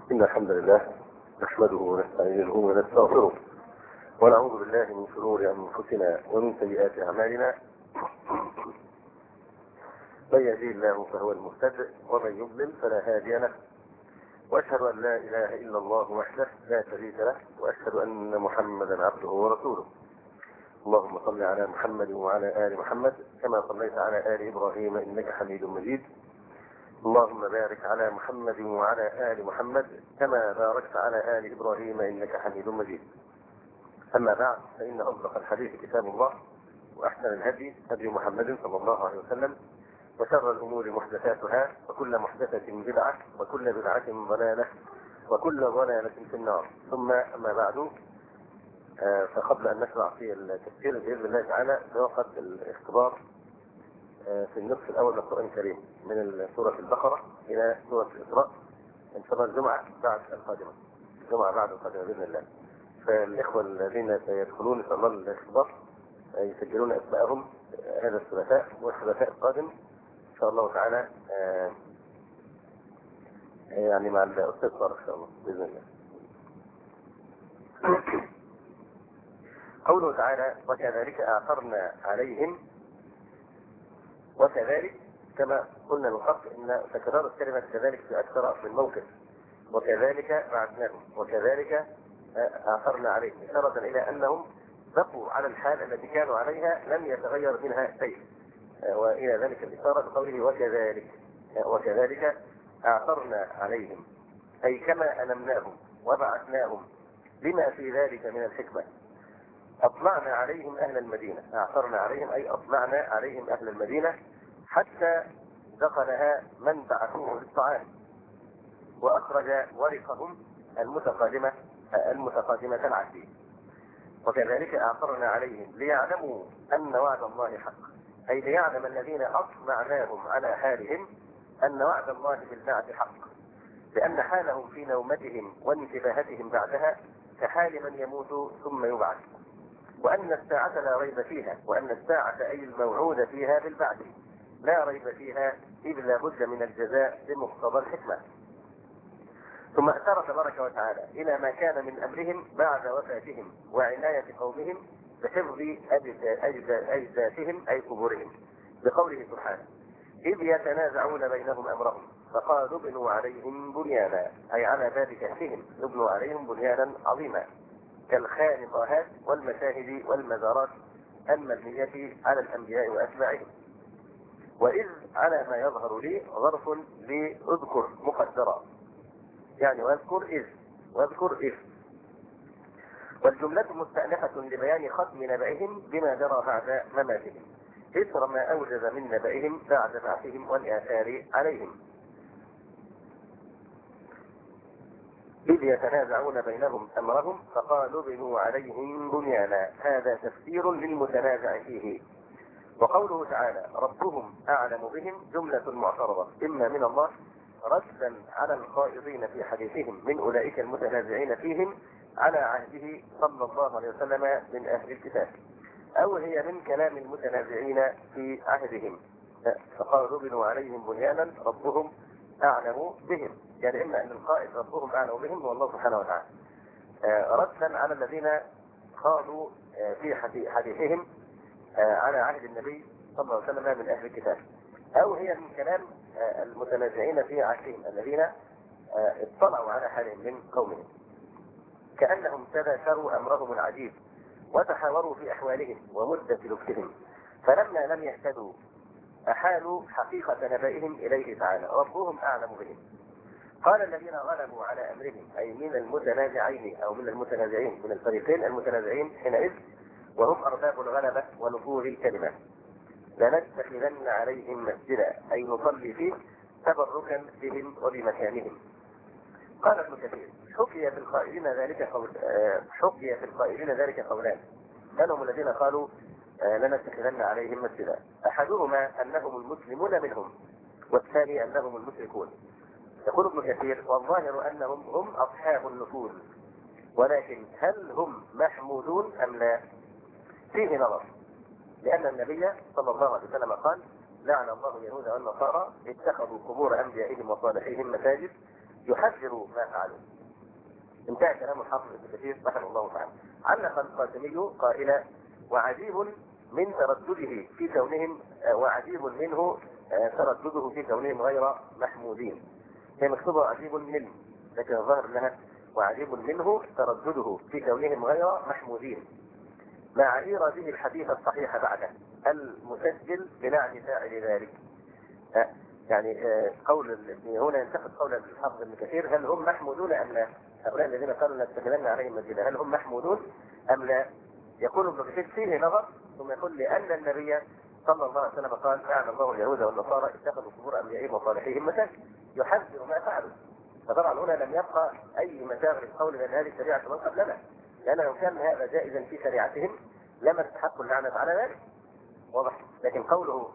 إن الحمد لله نحمده ونستعينه ونستغفره ونعوذ بالله من شرور أنفسنا ومن سيئات أعمالنا. من يهديه الله فهو المهتد ومن يضلل فلا هادي له، وأشهد أن لا إله إلا الله وحده لا شريك له، وأشهد أن محمدا عبده ورسوله. اللهم صل على محمد وعلى آل محمد كما صليت على آل إبراهيم إنك حميد مجيد. اللهم بارك على محمد وعلى آل محمد كما باركت على آل إبراهيم إنك حميد مجيد. أما بعد، فإن أصدق الحديث كتاب الله، وأحسن الهدي هدي محمد صلى الله عليه وسلم، وشر الأمور محدثاتها، وكل محدثة بدعة، وكل بدعة ضلالة، وكل ضلالة في النار. ثم أما بعد، فقبل أن نشرع في التفسير بإذن الله تعالى سيوقف الاختبار في النصف الأول من القرآن الكريم من سورة البقرة إلى سورة الإسراء إن شاء الله الجمعة بعد القادمة، بإذن الله. فالإخوة الذين سيدخلون إن شاء الله الاختبار يسجلون أسماءهم هذا الثلاثاء والثلاثاء القادم إن شاء الله تعالى، يعني مع الأستاذ طارق إن شاء الله بإذن الله. قوله تعالى: وكذلك أعثرنا عليهم. وكذلك كما قلنا من قبل ان تكرار الكلمه كذلك في اكثر من موقف. وكذلك بعثناهم، وكذلك اعثرنا عليهم، اشاره الى انهم بقوا على الحال التي كانوا عليها لم يتغير منها شيء. والى ذلك الاشاره بقوله وكذلك اعثرنا عليهم، اي كما المناهم وبعثناهم لما في ذلك من الحكمه. أطلعنا عليهم أهل المدينة، أعثرنا عليهم أي أطلعنا عليهم أهل المدينة حتى دخلها من بعثوه للطعام، وأخرج ورقهم المتقادمة العهد. وكذلك أعثرنا عليهم ليعلموا أن وعد الله حق، أي ليعلم الذين أطلعناهم على حالهم أن وعد الله بالبعث حق، لأن حالهم في نومتهم وانتباهتهم بعدها كحال من يموت ثم يبعث، وأن الساعة لا ريب فيها، وأن الساعة أي الموعود فيها بالبعث لا ريب فيها، إذ لا بد من الجزاء بمقتضى الحكمة. ثم أشار تبارك وتعالى إلى ما كان من أمرهم بعد وفاتهم وعناية قومهم بحفظ أجداثهم أي قبورهم، بقوله سبحانه: إذ يتنازعون بينهم أمرهم فقالوا ابنوا عليهم بنيانا، أي على باب كهفهم ابنوا عليهم بنيانا عظيما كالخانقات والمشاهد والمزارات المبنية على الأنبياء وأتباعهم. وإذ على ما يظهر لي ظرف لأذكر مقدرا، يعني واذكر إذ. والجملة مستأنفة لبيان ختم نبأهم بما جرى بعد مماتهم، إثر ما أوجز من نبأهم بعد بعثهم والآثار عليهم. إذ يتنازعون بينهم أمرهم فقالوا ابنوا عليهم بنيانا، هذا تفسير للمتنازع فيه. وقوله تعالى: ربهم أعلم بهم، جملة معترضة إما من الله ردا على الخائضين في حديثهم من أولئك المتنازعين فيهم على عهده صلى الله عليه وسلم من أهل الكتاب، أو هي من كلام المتنازعين في عهدهم، فقالوا ابنوا عليهم بنيانا ربهم أعلم بهم، يعني إما أن القائد ربهم أعلم بهم هو الله سبحانه وتعالى، ردا على الذين خاضوا في حديثهم على عهد النبي صلى الله عليه وسلم من أهل الكتاب، أو هي من كلام المتنازعين في عهدهم الذين اطلعوا على حالهم من قومهم، كأنهم تذاكروا أمرهم العجيب وتحاوروا في أحوالهم ومدة لبثهم، فلما لم يهتدوا أحالوا حقيقة نبائهم إليه تعالى ربهم أعلم بهم. قال الذين غلبوا على أمرهم، أي من المتنازعين أو من المتنازعين من الفريقين المتنازعين حينئذ وهم أرباب الغلبة ونفوذ الكلمة: لنتخذن عليهم مسجدا، أي نصلي فيه تبركا بهم وبمكانهم. قال ابن كثير: حكي في القائلين ذلك قولان، من هم الذين قالوا لنتخذن عليهم مسجدا؟ أحدهما أنهم المسلمون منهم، والثاني أنهم المشركون. يقول ابن كثير: والظاهر أنهم هم أصحاب النفوذ، ولكن هل هم محمودون أم لا؟ فيه نظر، لأن النبي صلى الله عليه وسلم قال: لعن الله اليهود والنصارى اتخذوا قبور أنبيائهم وصالحيهم مساجد، يحذر ما فعلوا. انتهى كلام الحافظ ابن كثير رحمه الله تعالى. علق القاسمي قائلا: وعجيب من تردده في كونهم وعجيب منه تردده في كونهم غير محمودين. هي مكتوبة عجيب منه، لكن الظاهر انها وعجيب منه تردده في كونهم غير محمودين، مع إيراده الحديث الصحيح بعده المسجل بنعم فاعل ذلك. يعني قول هنا ينتقد قول الحافظ ابن كثير: هل هم محمودون ام لا؟ هؤلاء الذين قالوا لنتخذن عليهم مسجدا هل هم محمودون ام لا؟ يقول ابن كثير فيه نظر، ثم يقول: لان النبي صلى الله عليه وسلم قال: لعن الله اليهود والنصارى اتخذوا قبور انبيائهم وصالحيهم مساجد، يحذر ما فعلوا. فطبعا هنا لم يبقى اي مجال للقول بان هذه شريعه من قبلنا، لان لو كان هذا جائزا في شريعتهم لما استحقوا اللعنه على ذلك. واضح؟ لكن قوله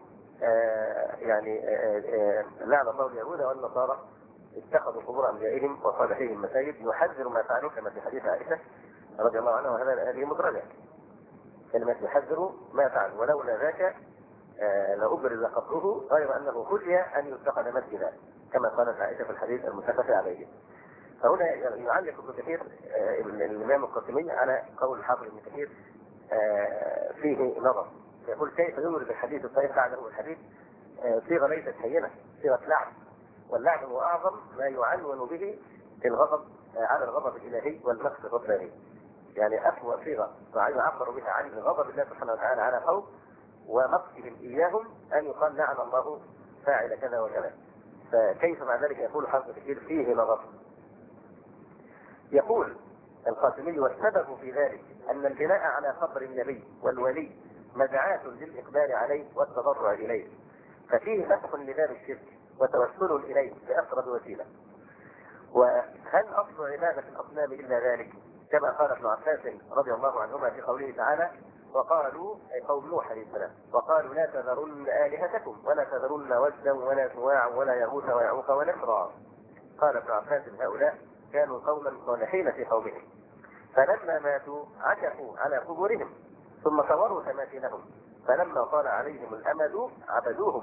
لعن الله اليهود والنصارى اتخذوا قبور انبيائهم وصالحيهم مساجد، يحذر ما فعلوا كما في حديث عائشه رضي الله عنها، وهذا هذه مدرجه. كلمه يحذر ما فعل، ولولا ذاك لأبرز قبره، غير انه خشي ان يتخذ مسجدا كما قالت عائشه في الحديث المتفق عليه. فهنا يعلق ابن كثير الامام القاسمي على قول الحافظ ابن كثير فيه نظر. يقول: كيف يورد الحديث الصحيح بعده الحديث صيغه ليست هينه، صيغه لعن، واللعن هو اعظم ما يعنون به الغضب على الغضب الالهي والمقت الرباني. يعني اسوأ صيغه عبروا بها عن غضب الله سبحانه وتعالى على قوم ومقتهم اياهم ان يقال: لعن الله فاعل كذا وكذا. فكيف مع ذلك يقول حافظ كثير فيه نظر. يقول القاسمي: والسبب في ذلك ان البناء على قبر النبي والولي مدعاة للإقبال عليه والتضرع إليه، ففيه فتح لباب الشرك وتوسل إليه بأقرب وسيلة. وهل أصل عبادة الأصنام إلا ذلك؟ كما قال ابن عباس رضي الله عنهما في قوله تعالى: وقالوا، أي قوم نوح عليه السلام، وقالوا: لا تذرن آلهتكم ولا تذرن ودا ولا سواع ولا يغوث ويعوق ونسرا. قال ابن عباس: هؤلاء كانوا قوما صالحين في قومهم، فلما ماتوا عكفوا على قبورهم ثم صوروا تماثيلهم، فلما طال عليهم الأمد عبدوهم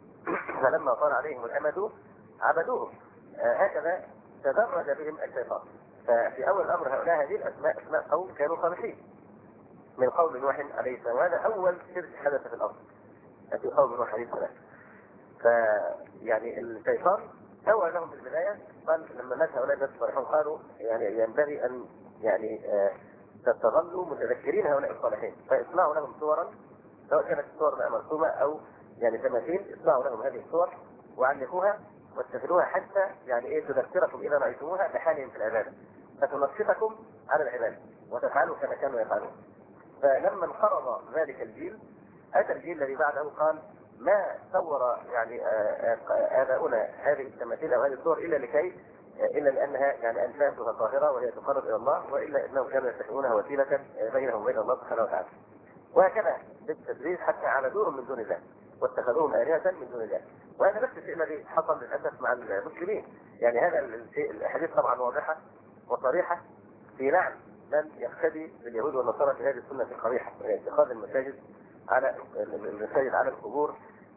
عبدوهم. هكذا تدرج بهم الشيطان. ففي أول الأمر هؤلاء هذه الأسماء أسماء قوم كانوا صالحين من قوم نوح عليه السلام، وهذا أول شرك حدث في الأرض في قوم نوح عليه السلام. فيعني الشيطان سوى لهم في البداية، قال لما مات هؤلاء الناس الصالحون قالوا يعني ينبغي أن تظلوا متذكرين هؤلاء الصالحين، فاصنعوا لهم صورا، سواء كانت الصور مرسومه او تماثيل، اصنعوا لهم هذه الصور وعلقوها واتخذوها حتى تذكركم اذا رايتموها بحالهم في العباده، فتنشطكم على العباده وتفعلوا كما كانوا يفعلون. فلما انقرض ذلك الجيل، اتى الجيل الذي بعده قال: ما صور اباؤنا هذه التماثيل او هذه الصور الا لانها انفاسها طاهره وهي تقرب الى الله، والا انهم كانوا يتخذونها وسيله بينهم وبين الله سبحانه وتعالى. وهكذا بالتدريج حتى عبدوهم من دون الله واتخذوهم آلهة من دون الله. وهذا نفس الشيء الذي حصل للاسف مع المسلمين. هذا الشيء، الاحاديث طبعا واضحه وصريحه في لعن من يقتدي باليهود والنصارى في هذه السنه القبيحه، وهي اتخاذ المساجد على القبور،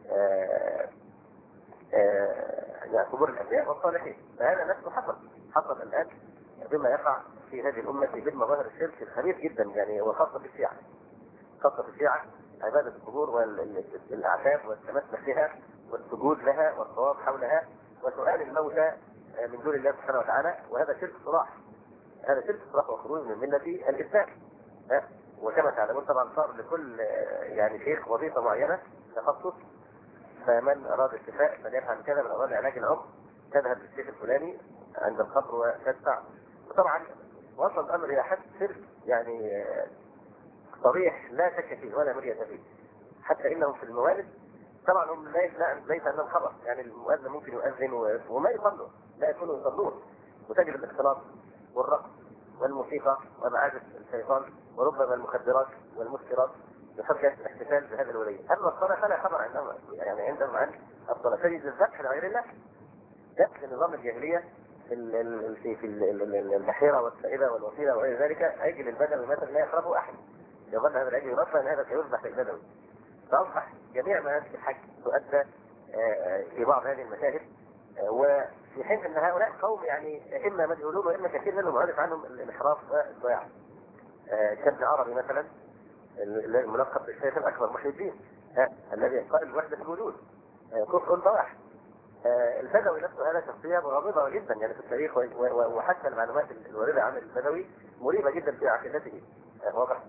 قبور الانبياء والصالحين. فهذا نفسه حصل الان بما يقع في هذه الامه من مظاهر الشرك الخبيث جدا، وخاصه في الشيعه عباده القبور والاعتاب والتمسح بها والسجود لها والطواف حولها وسؤال الموتى من دون الله سبحانه وتعالى. وهذا شرك صراح وخروج من مله الاسلام. وكما تعلمون طبعا صار لكل شيخ وظيفه معينه تخصص، فمن اراد الشفاء فليفعل كذا، من اراد علاج العمر تذهب للشيخ الفلاني عند القبر وتدفع. وطبعا وصل الامر الى حد شرك صريح لا شك فيه ولا مرية فيه، حتى انهم في الموالد طبعا هم ليس انهم خبر، المؤذن ممكن يؤذن وما يصلوا، لا يكونوا يصلون، وتجد الاختلاط والرقص والموسيقى ومعازف الشيطان وربما المخدرات والمسكرات بحجة الاحتفال بهذا الولي. اما الصلاة فلا خبر عندهم، عندهم عن الصلاة تجد الذبح لغير الله، ذبح نظام الجاهلية في البحيرة والسائبة والوسيلة وغير ذلك. عجل البدوي مثلا لا يقربه احد، يظن هذا العجل يرفع ان هذا سيذبح في البدوي. فاصبح جميع مناسك الحج تؤدى في بعض هذه المشاهد وفي حين ان هؤلاء قوم يعني اما مجهولون واما كثير منهم عرف عنهم الانحراف والضياع. كابن عربي مثلا الملقب بالشيخ الاكبر محي الدين، الذي قائل بوحده الوجود، كفر بواح. البدوي نفسه هذا شخصيه مغامضه جدا يعني في التاريخ، وحتى المعلومات الوارده عن البدوي مريبه جدا في عقيدته، واضح.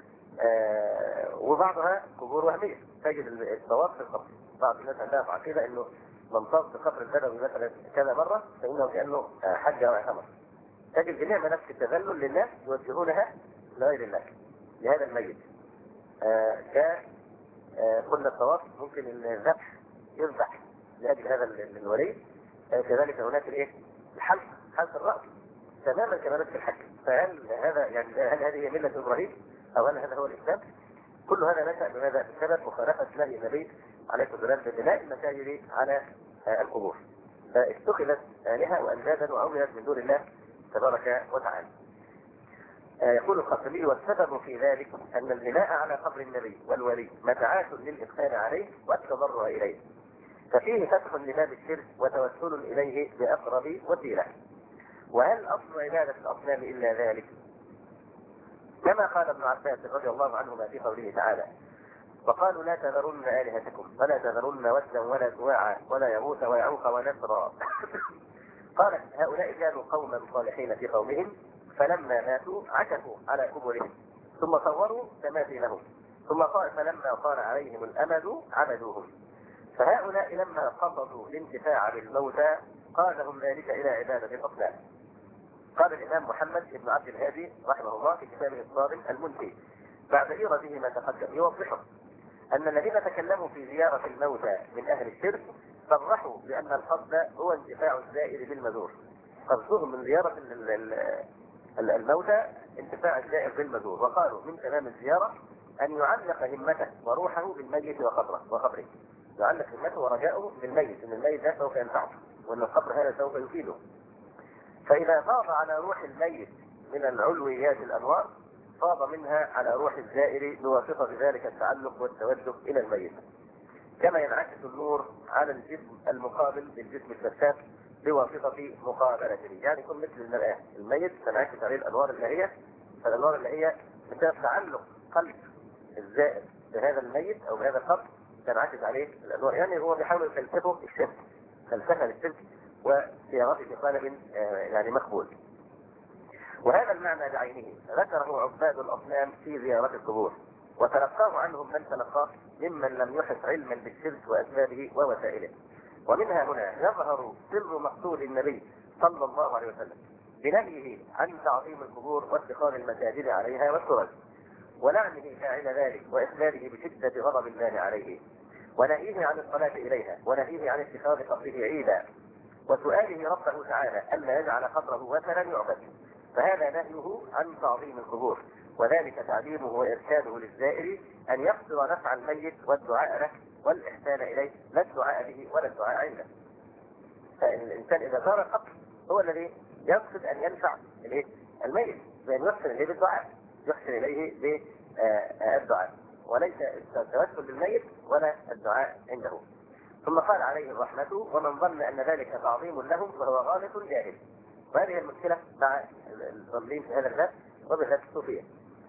وبعضها قبور وهميه، تجد الصواب في القبر. بعض الناس عندها في عقيده انه من طاف بقبر البدوي مثلا كذا مره فانه كانه حج او اعتمر. تجد جميع مناسك التذلل لله يوجهونها لغير الله، لهذا الميت. قلنا الطواف ممكن الذبح يذبح لاجل هذا الولي. كذلك هناك الايه؟ الحلق، حلق الراس تماما كما في الحج. فهل هذا يعني هل هذه مله ابراهيم او هل هذا هو الاسلام؟ كل هذا نشأ بماذا؟ بسبب مخالفه نهي النبي عليه الصلاه والسلام ببناء المساجد على القبور، فاتخذت آلهة واندادا وعبدت من دون الله تبارك وتعالى. يقول الخطيبي: والسبب في ذلك ان البناء على قبر النبي والولي مدعاة للإحسان عليه والتضرع اليه، ففيه فتح لباب الشرك وتوسل اليه باقرب وسيله. وهل اصل عباده الاصنام الا ذلك؟ كما قال ابن عباس رضي الله عنهما في قوله تعالى: وقالوا لا تذرن آلهتكم ولا تذرن ودا ولا سواعا ولا يغوث ويعوق ونسرا. قال: هؤلاء كانوا قوما صالحين في قومهم فلما ماتوا عكفوا على قبورهم ثم صوروا تماثيلهم فلما طال عليهم الأمد عبدوهم. فهؤلاء لما قصدوا الانتفاع بالموتى قادهم ذلك إلى عبادة الأصنام. قال الإمام محمد بن عبد الهادي رحمه الله في كتابه الصارم المنتهي بعد إيرده ما تقدم يوضحه أن الذين تكلموا في زيارة الموتى من أهل الشرك صرحوا بأن القصد هو انتفاع الزائر بالمزور. قصدهم من زيارة الموتى انتفاع الزائر بالمزور، وقالوا من تمام الزيارة أن يعلق همته وروحه بالميت وقبره. يعلق همته ورجاؤه بالميت، ان الميت ده سوف ينفعه وان القبر هذا سوف يفيده. فاذا فاض على روح الميت من العلويات الانوار فاض منها على روح الزائر بواسطه ذلك التعلق والتوجه الى الميت، كما ينعكس النور على الجسم المقابل للجسم الشفاف بواسطه مقابلته. يعني يكون مثل المرآة، الميت تنعكس عليه الانوار اللهيه، فالانوار اللهيه بسبب تعلق قلب الزائر بهذا الميت او بهذا القبر تنعكس عليه الانوار. يعني هو بيحاول يفلسفه الشرك، فلسفه للشرك وصياغته في قالب يعني مقبول. وهذا المعنى بعينه ذكره عباد الاصنام في زيارة القبور، وتلقاه عنهم من تلقاه ممن لم يحط علما بالشرك واسبابه ووسائله. ومنها هنا يظهر سر مقصود النبي صلى الله عليه وسلم بنهيه عن تعظيم القبور واتخاذ المساجد عليها والسرج، ولعنه فاعل ذلك واخباره بشده غضب الله عليه، ونهيه عن الصلاه اليها، ونهيه عن اتخاذ قبره عيدا، وسؤاله ربه تعالى الا يجعل قبره وثنا يعبد. فهذا نهيه عن تعظيم القبور، وذلك تعليمه وارشاده للزائر ان يقصد نفع الميت والدعاء له والاحسان اليه، لا الدعاء به ولا الدعاء عنده. فالانسان اذا زار القبر هو الذي يقصد ان ينفع الميت بان يحسن اليه بالدعاء، يحسن اليه بالدعاء، وليس التوسل بالميت ولا الدعاء عنده. ثم قال عليه الرحمة: ومن ظن ان ذلك تعظيم لهم فهو غالط جاهل. وهذه المشكلة مع الضالين في هذا الباب وبالذات الصوفية،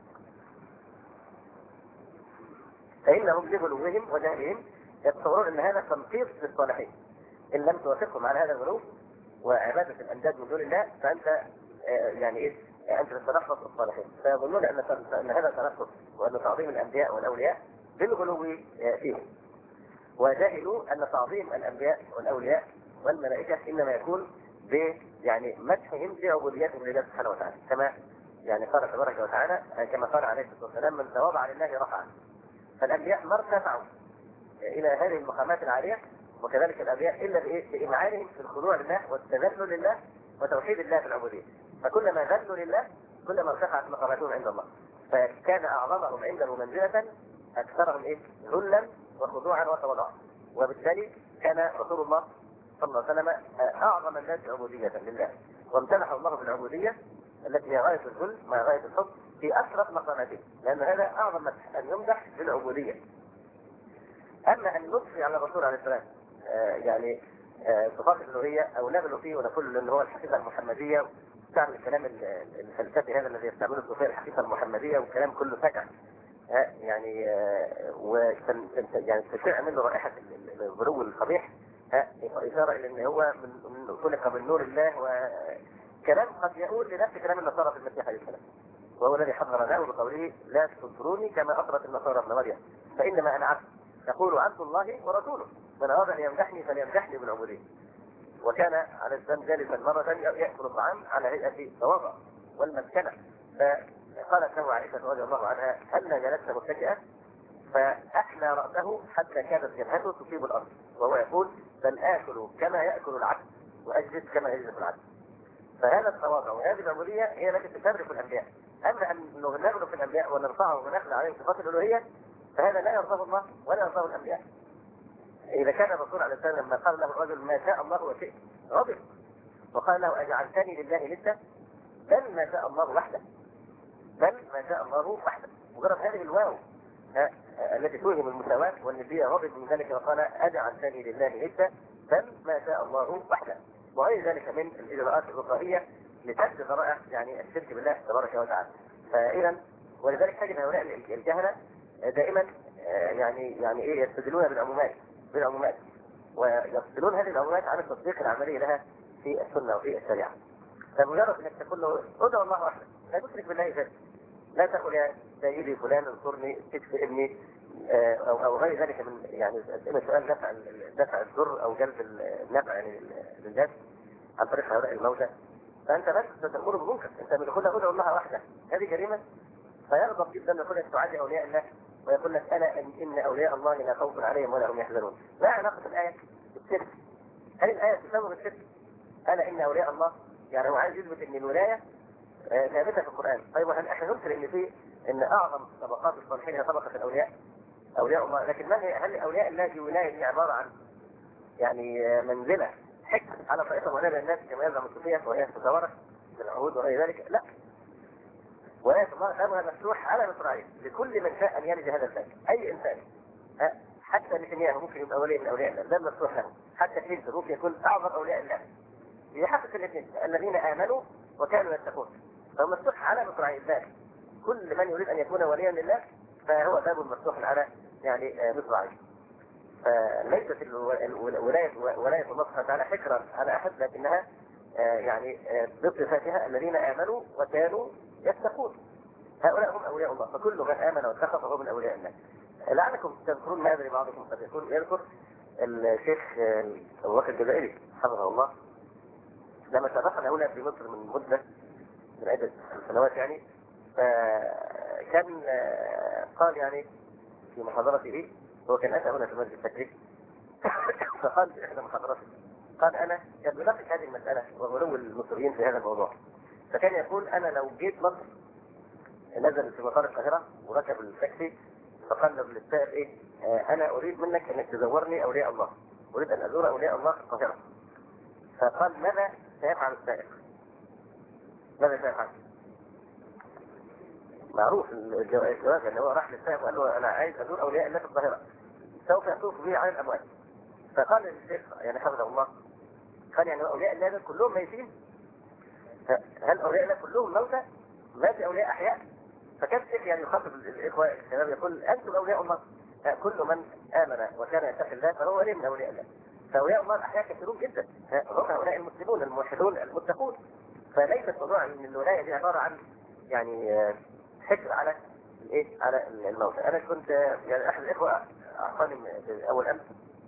فإنهم لغلوهم وجهلهم يتصورون أن هذا تنقيص للصالحين. إن لم توافقهم على هذا الغلو وعبادة الأنداد من دون الله فأنت يعني إيه؟ أنت تتنقص الصالحين، فيظنون أن هذا تنقص وأن تعظيم الأنبياء والأولياء بالغلو فيهم، وجهلوا أن تعظيم الأنبياء والأولياء والملائكة إنما يكون يعني مدحهم بعبوديتهم لله سبحانه وتعالى، كما يعني قال تبارك وتعالى، كما قال عليه الصلاة والسلام: من تواضع لله رفعه. فالأنبياء ما ارتفعوا إلى هذه المقامات العالية، وكذلك الأنبياء إلا بإمعانهم في الخضوع لله والتذلل لله وتوحيد الله في العبودية. فكلما ذلوا لله كلما ارتفعت مقاماتهم عند الله، فكان أعظمهم عنده منزلة أكثرهم ذلا وخضوعا وتواضعا. وبالتالي كان رسول الله صلى الله عليه وسلم أعظم الناس عبودية لله، وامتنحه الله بالعبودية التي هي غاية الذل مع غاية الحب في أشرف مقاماته، لأن هذا أعظم مدح أن يمدح بالعبودية. أما أن نضفي على الرسول عليه السلام يعني صفات الالوهيه او نغلو فيه ونقول ان هو الحقيقه المحمديه، تعمل الكلام الفلسفي هذا الذي يستعمله الصوفيه الحقيقه المحمديه، والكلام كله فجأة يعني يعني تشع منه رائحه الغلو القبيح، اشاره الى ان هو من خلق من نور الله، وكلام قد يقول لنفس كلام النصارى في المسيح عليه السلام، وهو الذي حذر له بقوله لا تنصروني كما اطرت النصارى ابن مريم فانما انا عبد يقول عبد الله ورسوله من اراد ان يمدحني فليمدحني بالعبوديه. وكان عليه السلام جالسا مرة يأكل الطعام على هيئة تواضع والمسكنة، فقالت له عائشة رضي الله عنها هل جلست متكئا؟ فأحنى رأسه حتى كادت جبهته تصيب الأرض، وهو يقول بل آكل كما يأكل العبد وأجلس كما يجلس العبد. فهذا التواضع وهذه العبودية هي التي تفرق الأنبياء. أما أن نغلو في الأنبياء ونرفعهم ونخلع عليهم صفات الألوهية فهذا لا يرضاه الله ولا يرضاه الأنبياء. إذا كان الرسول عليه السلام لما قال له الرجل ما شاء الله وشئت غضب وقال له أجعلتني لله ندا، بل ما شاء الله وحده، بل ما شاء الله وحده. مجرد هذه الواو التي توهم المساواة والنبي غضب من ذلك وقال أجعلتني لله ندا بل ما شاء الله وحده، وغير ذلك من الإجراءات الوقائية لسد ذرائع يعني الشرك بالله تبارك وتعالى. فإذا ولذلك تجد هؤلاء الجهلة دائما يعني ايه يستدلون بالعمومات ويفصلون هذه العمومات عن التطبيق العملي لها في السنه وفي الشريعه. فمجرد انك تقول له ادعو الله وحده لا تشرك بالله شيئا، لا تقل يا سيدي فلان انصرني تكفي ابني او غير ذلك من يعني سؤال دفع الضر او جلب النفع يعني للناس عن طريق هؤلاء الموتى. فانت بس تقول بمنكر، انت بتقول له ادعو الله وحده، هذه جريمه. فيغضب جدا يقول لك تعادي اولياء الله ويقول لك الا ان اولياء الله لا خوف عليهم ولا هم يحزنون. ما علاقه الايه بالشرك؟ هل الايه تسبب الشرك؟ الا ان اولياء الله يعني هو عايز يثبت ان الولايه ثابته في القران. طيب هل احنا ننكر ان اعظم طبقات الصالحين هي طبقه الاولياء اولياء الله؟ لكن ما هي هل اولياء الله دي ولايه هي عباره عن يعني منزله حكم على طائفه معينه من الناس كما يزعم الصوفيه وهي تتوارث بالعهود وغير ذلك؟ لا، ولاية الله بابها مفتوح على مصراعيه لكل من شاء ان يلج هذا الباب، اي انسان حتى نتنياهو ممكن يبقى ولي من اولياء الله، الباب مفتوح له، حتى كلينتون ممكن يكون اعظم اولياء الله يحقق الاثنين الذين امنوا وكانوا يتقون، فهو مفتوح على مصراعيه الباب. كل من يريد ان يكون وليا لله فهو باب مفتوح على يعني مصراعيه. فليست ولايه الله سبحانه وتعالى حكرا على احد، لكنها يعني بصفاتها الذين امنوا وكانوا يتقون، هؤلاء هم اولياء الله. فكل من امن واتقى فهو من اولياء الله. لعلكم تذكرون هذا لبعضكم قد يكون يذكر الشيخ ابو بكر الجزائري حفظه الله لما شرفنا هنا في مصر من مده من عده سنوات يعني، كان قال يعني في محاضرته، هو كان اتى هنا في مسجد التكريم فقال في احدى محاضراته قال انا كان بناقش هذه المساله وغلو المصريين في هذا الموضوع، فكان يقول انا لو جيت مصر نزل في مطار القاهره وركب التاكسي فقال له للسائق ايه انا اريد منك انك تزورني اولياء الله، اريد ان ازور اولياء الله في القاهره. فقال ماذا سيفعل السائق؟ ماذا سيفعل؟ معروف الجواز ان هو راح للسائق وقال له انا عايز ازور اولياء الله في القاهره سوف يطوف به على الاموال. فقال الشيخ يعني حفظه الله قال يعني اولياء الله كلهم ميتين؟ هل اولياء الله كلهم موتى؟ ما في اولياء احياء؟ فكان الشيخ يعني يخاطب الاخوه الشباب يقول انتم اولياء الله، كل من امن وكان يتقي الله فهو ولي من اولياء الله. فاولياء الله الاحياء كثيرون جدا، هم هؤلاء المسلمون الموحدون المتقون. فليست موضوع ان الولايه دي عباره عن يعني حكر على الايه على الموتى. انا كنت يعني احد الاخوه اعطاني اول امس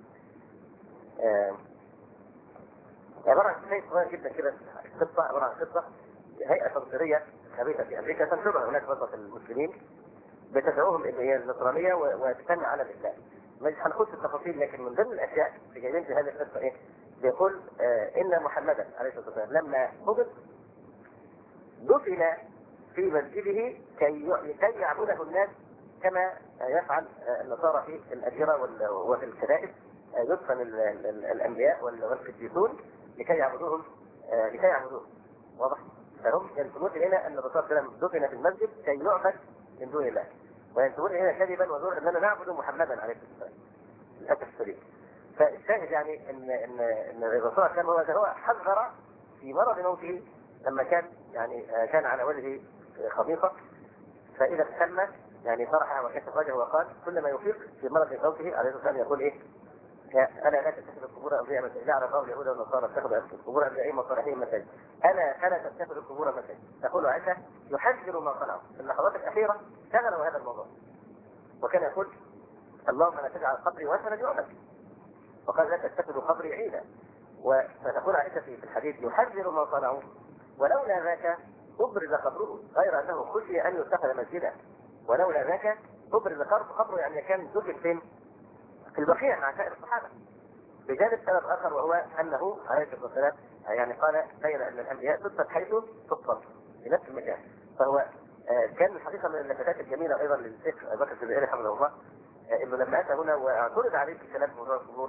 عباره عن شيء صغير جدا كده، قصه عباره عن قصه هيئه تنصيريه خبيثه في امريكا تنشرها هناك وسط المسلمين بتدعوهم ان هي النصرانيه وتثني على الاسلام. مش هنخش في التفاصيل، لكن من ضمن الاشياء اللي جايبين في هذه القصه ايه؟ بيقول ان محمدا عليه الصلاه والسلام لما قبض دفن في مسجده كي يعبده الناس كما يفعل النصارى في الاديره وفي الكنائس، يدفن الانبياء والقديسون لكي يعبدوهم واضح؟ فهم ينسبون الينا ان الرسول صلى الله عليه وسلم دفن في المسجد كي يعبد من دون الله، وينسبون الينا كذبا وزورا اننا نعبد محمدا عليه الصلاه والسلام. للاسف الشديد. فالشاهد يعني ان الرسول هو حذر في مرض موته لما كان يعني كان على وجهه خميصه، فاذا تسمى يعني فرح وكشف وجهه وقال كلما يفيق في مرض موته عليه الصلاه والسلام يقول ايه؟ انا لا تتخذ القبور اولياء مساجد، لا اعرف اليهود والنصارى اتخذوا القبور اولياء مصالحهم مساجد، انا تتخذ القبور مساجد. تقول عائشه يحذر ما صنعوا في اللحظات الاخيره شغلوا هذا الموضوع، وكان يقول اللهم لا تجعل قبري وثنا يعبد، وقال لا تتخذوا قبري عيدا. فتقول عائشه في الحديث يحذر ما صنعوا ولولا ذاك ابرز قبره، غير انه خشي ان يتخذ مسجدا، ولولا ذاك ابرز قبره يعني كان دفن فين؟ في البقيع مع سائر الصحابه. بجانب سبب اخر وهو انه عليه الصلاه والسلام يعني قال بين ان الانبياء تدفن حيث تدفن في نفس المكان. فهو كان الحقيقه من اللفتات الجميله ايضا للشيخ ابو بكر الجزائري حفظه الله انه لما اتى هنا واعترض عليه في كلام موضوع القبور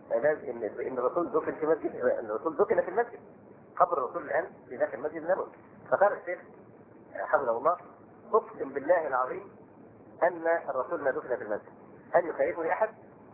ان الرسول دفن في مسجد، ان الرسول دفن في المسجد، قبر الرسول الان في داخل المسجد النبوي. فقال الشيخ حفظه الله اقسم بالله العظيم ان الرسول ما دفن في المسجد، هل يخيفني احد؟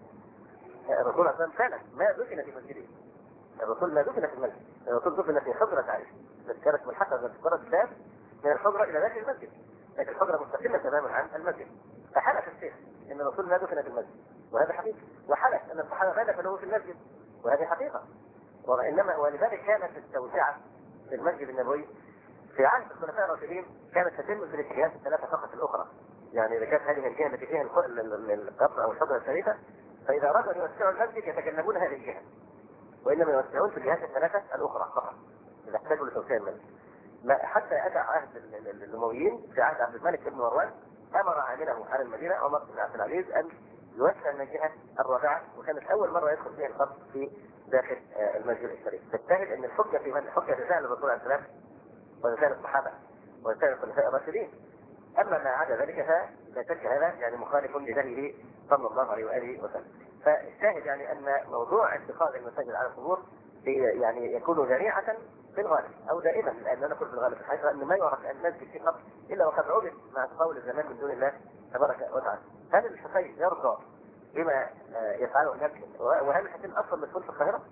الرسول صلى الله عليه وسلم فعلا ما دفن في مسجده، الرسول ما دفن في المسجد، الرسول دفن في حجرة عائشة التي كانت ملحقة بمقبرة باب من الحجرة إلى داخل المسجد، لكن الحجرة مستقلة تماما عن المسجد. فحلف الشيخ أن الرسول ما دفن في المسجد وهذا حقيقة، وحلف أن الصحابة ما دفنوه في المسجد وهذه حقيقة. وإنما ولذلك كانت التوسعة في المسجد النبوي في عهد الخلفاء الراشدين كانت تتم في الاتجاهات الثلاثة فقط الأخرى. يعني إذا كانت هذه الجهة التي فيها القبر أو الحجرة الشريفة فإذا أرادوا أن يوسعوا المسجد يتجنبون هذه الجهة، وإنما يوسعون في الجهات الثلاثة الأخرى فقط إذا احتاجوا لتوسيع المسجد. حتى أتى عهد الأمويين في عهد عبد الملك بن مروان أمر عامله على المدينة عمر بن عبد العزيز أن يوسع من الجهة الرابعة، وكانت أول مرة يدخل فيها القبر في داخل المسجد الشريف. فالشاهد أن الحجة في من حجة رسالة الرسول عليه السلام ورسالة الصحابة ورسالة الخلفاء الراشدين. أما ما عدا ذلك فلا شك هذا يعني مخالف لنهيه صلى الله عليه وآله وسلم. فالشاهد يعني أن موضوع اتخاذ المساجد على القبور يعني يكون ذريعة في الغالب أو دائما، لأن نقول في الغالب حيث أن ما يعرف أن المسجد في قبر إلا وقد عبد مع تطاول الزمان من دون الله تبارك وتعالى. هل الحسين يرضى بما يفعله الناس؟ وهل الحسين أصلا مسؤول في القاهرة؟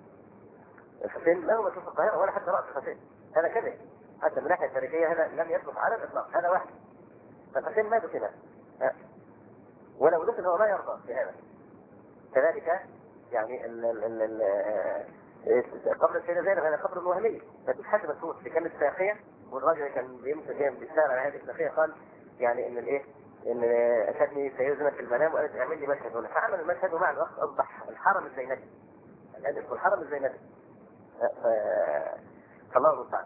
الحسين لا هو مسؤول في القاهرة ولا حتى رأس الحسين، هذا كذب حتى من الناحية التاريخية، هذا لم يصلح على الإطلاق، هذا واحد. فالحسين ما دفن ولو دفن هو ما يرضى بهذا. كذلك يعني قبر السيدة زينب هذا قبر وهمي، ما فيش حد مسؤول. اللي كانت ساقية والراجل كان بيسار على هذه الساقية قال يعني ان الايه ان اشهدني سيدة زينب في المنام وقالت اعمل لي مشهد هنا، فعمل المشهد ومع الوقت اصبح الحرم الزينبي، الان اسمه الحرم الزينبي. فالله المستعان.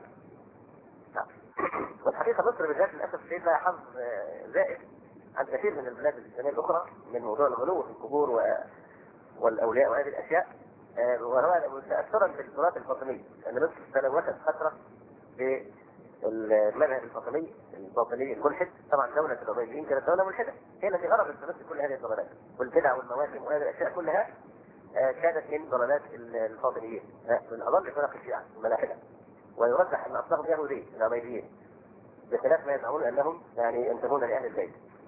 والحقيقة مصر بالذات للأسف الشديد لها حظ زائد عن كثير من البلاد الإسلامية الأخرى من موضوع الغلو في القبور والأولياء وهذه الأشياء، وهو متأثرا بالتراث الفاطمي، لأن مصر تلوثت فترة بالمذهب الفاطمي الملحد. طبعا دولة العبيديين كانت دولة ملحدة، هي التي غربت في كل هذه الضلالات والبدع والمواسم وهذه الأشياء كلها كانت من ضلالات الفاطميين من أضل فرق الشيعة الملاحدة. ويرجح أن أصلهم يهودي العبيديين بخلاف ما يزعمون أنهم يعني ينتمون لأهل البيت.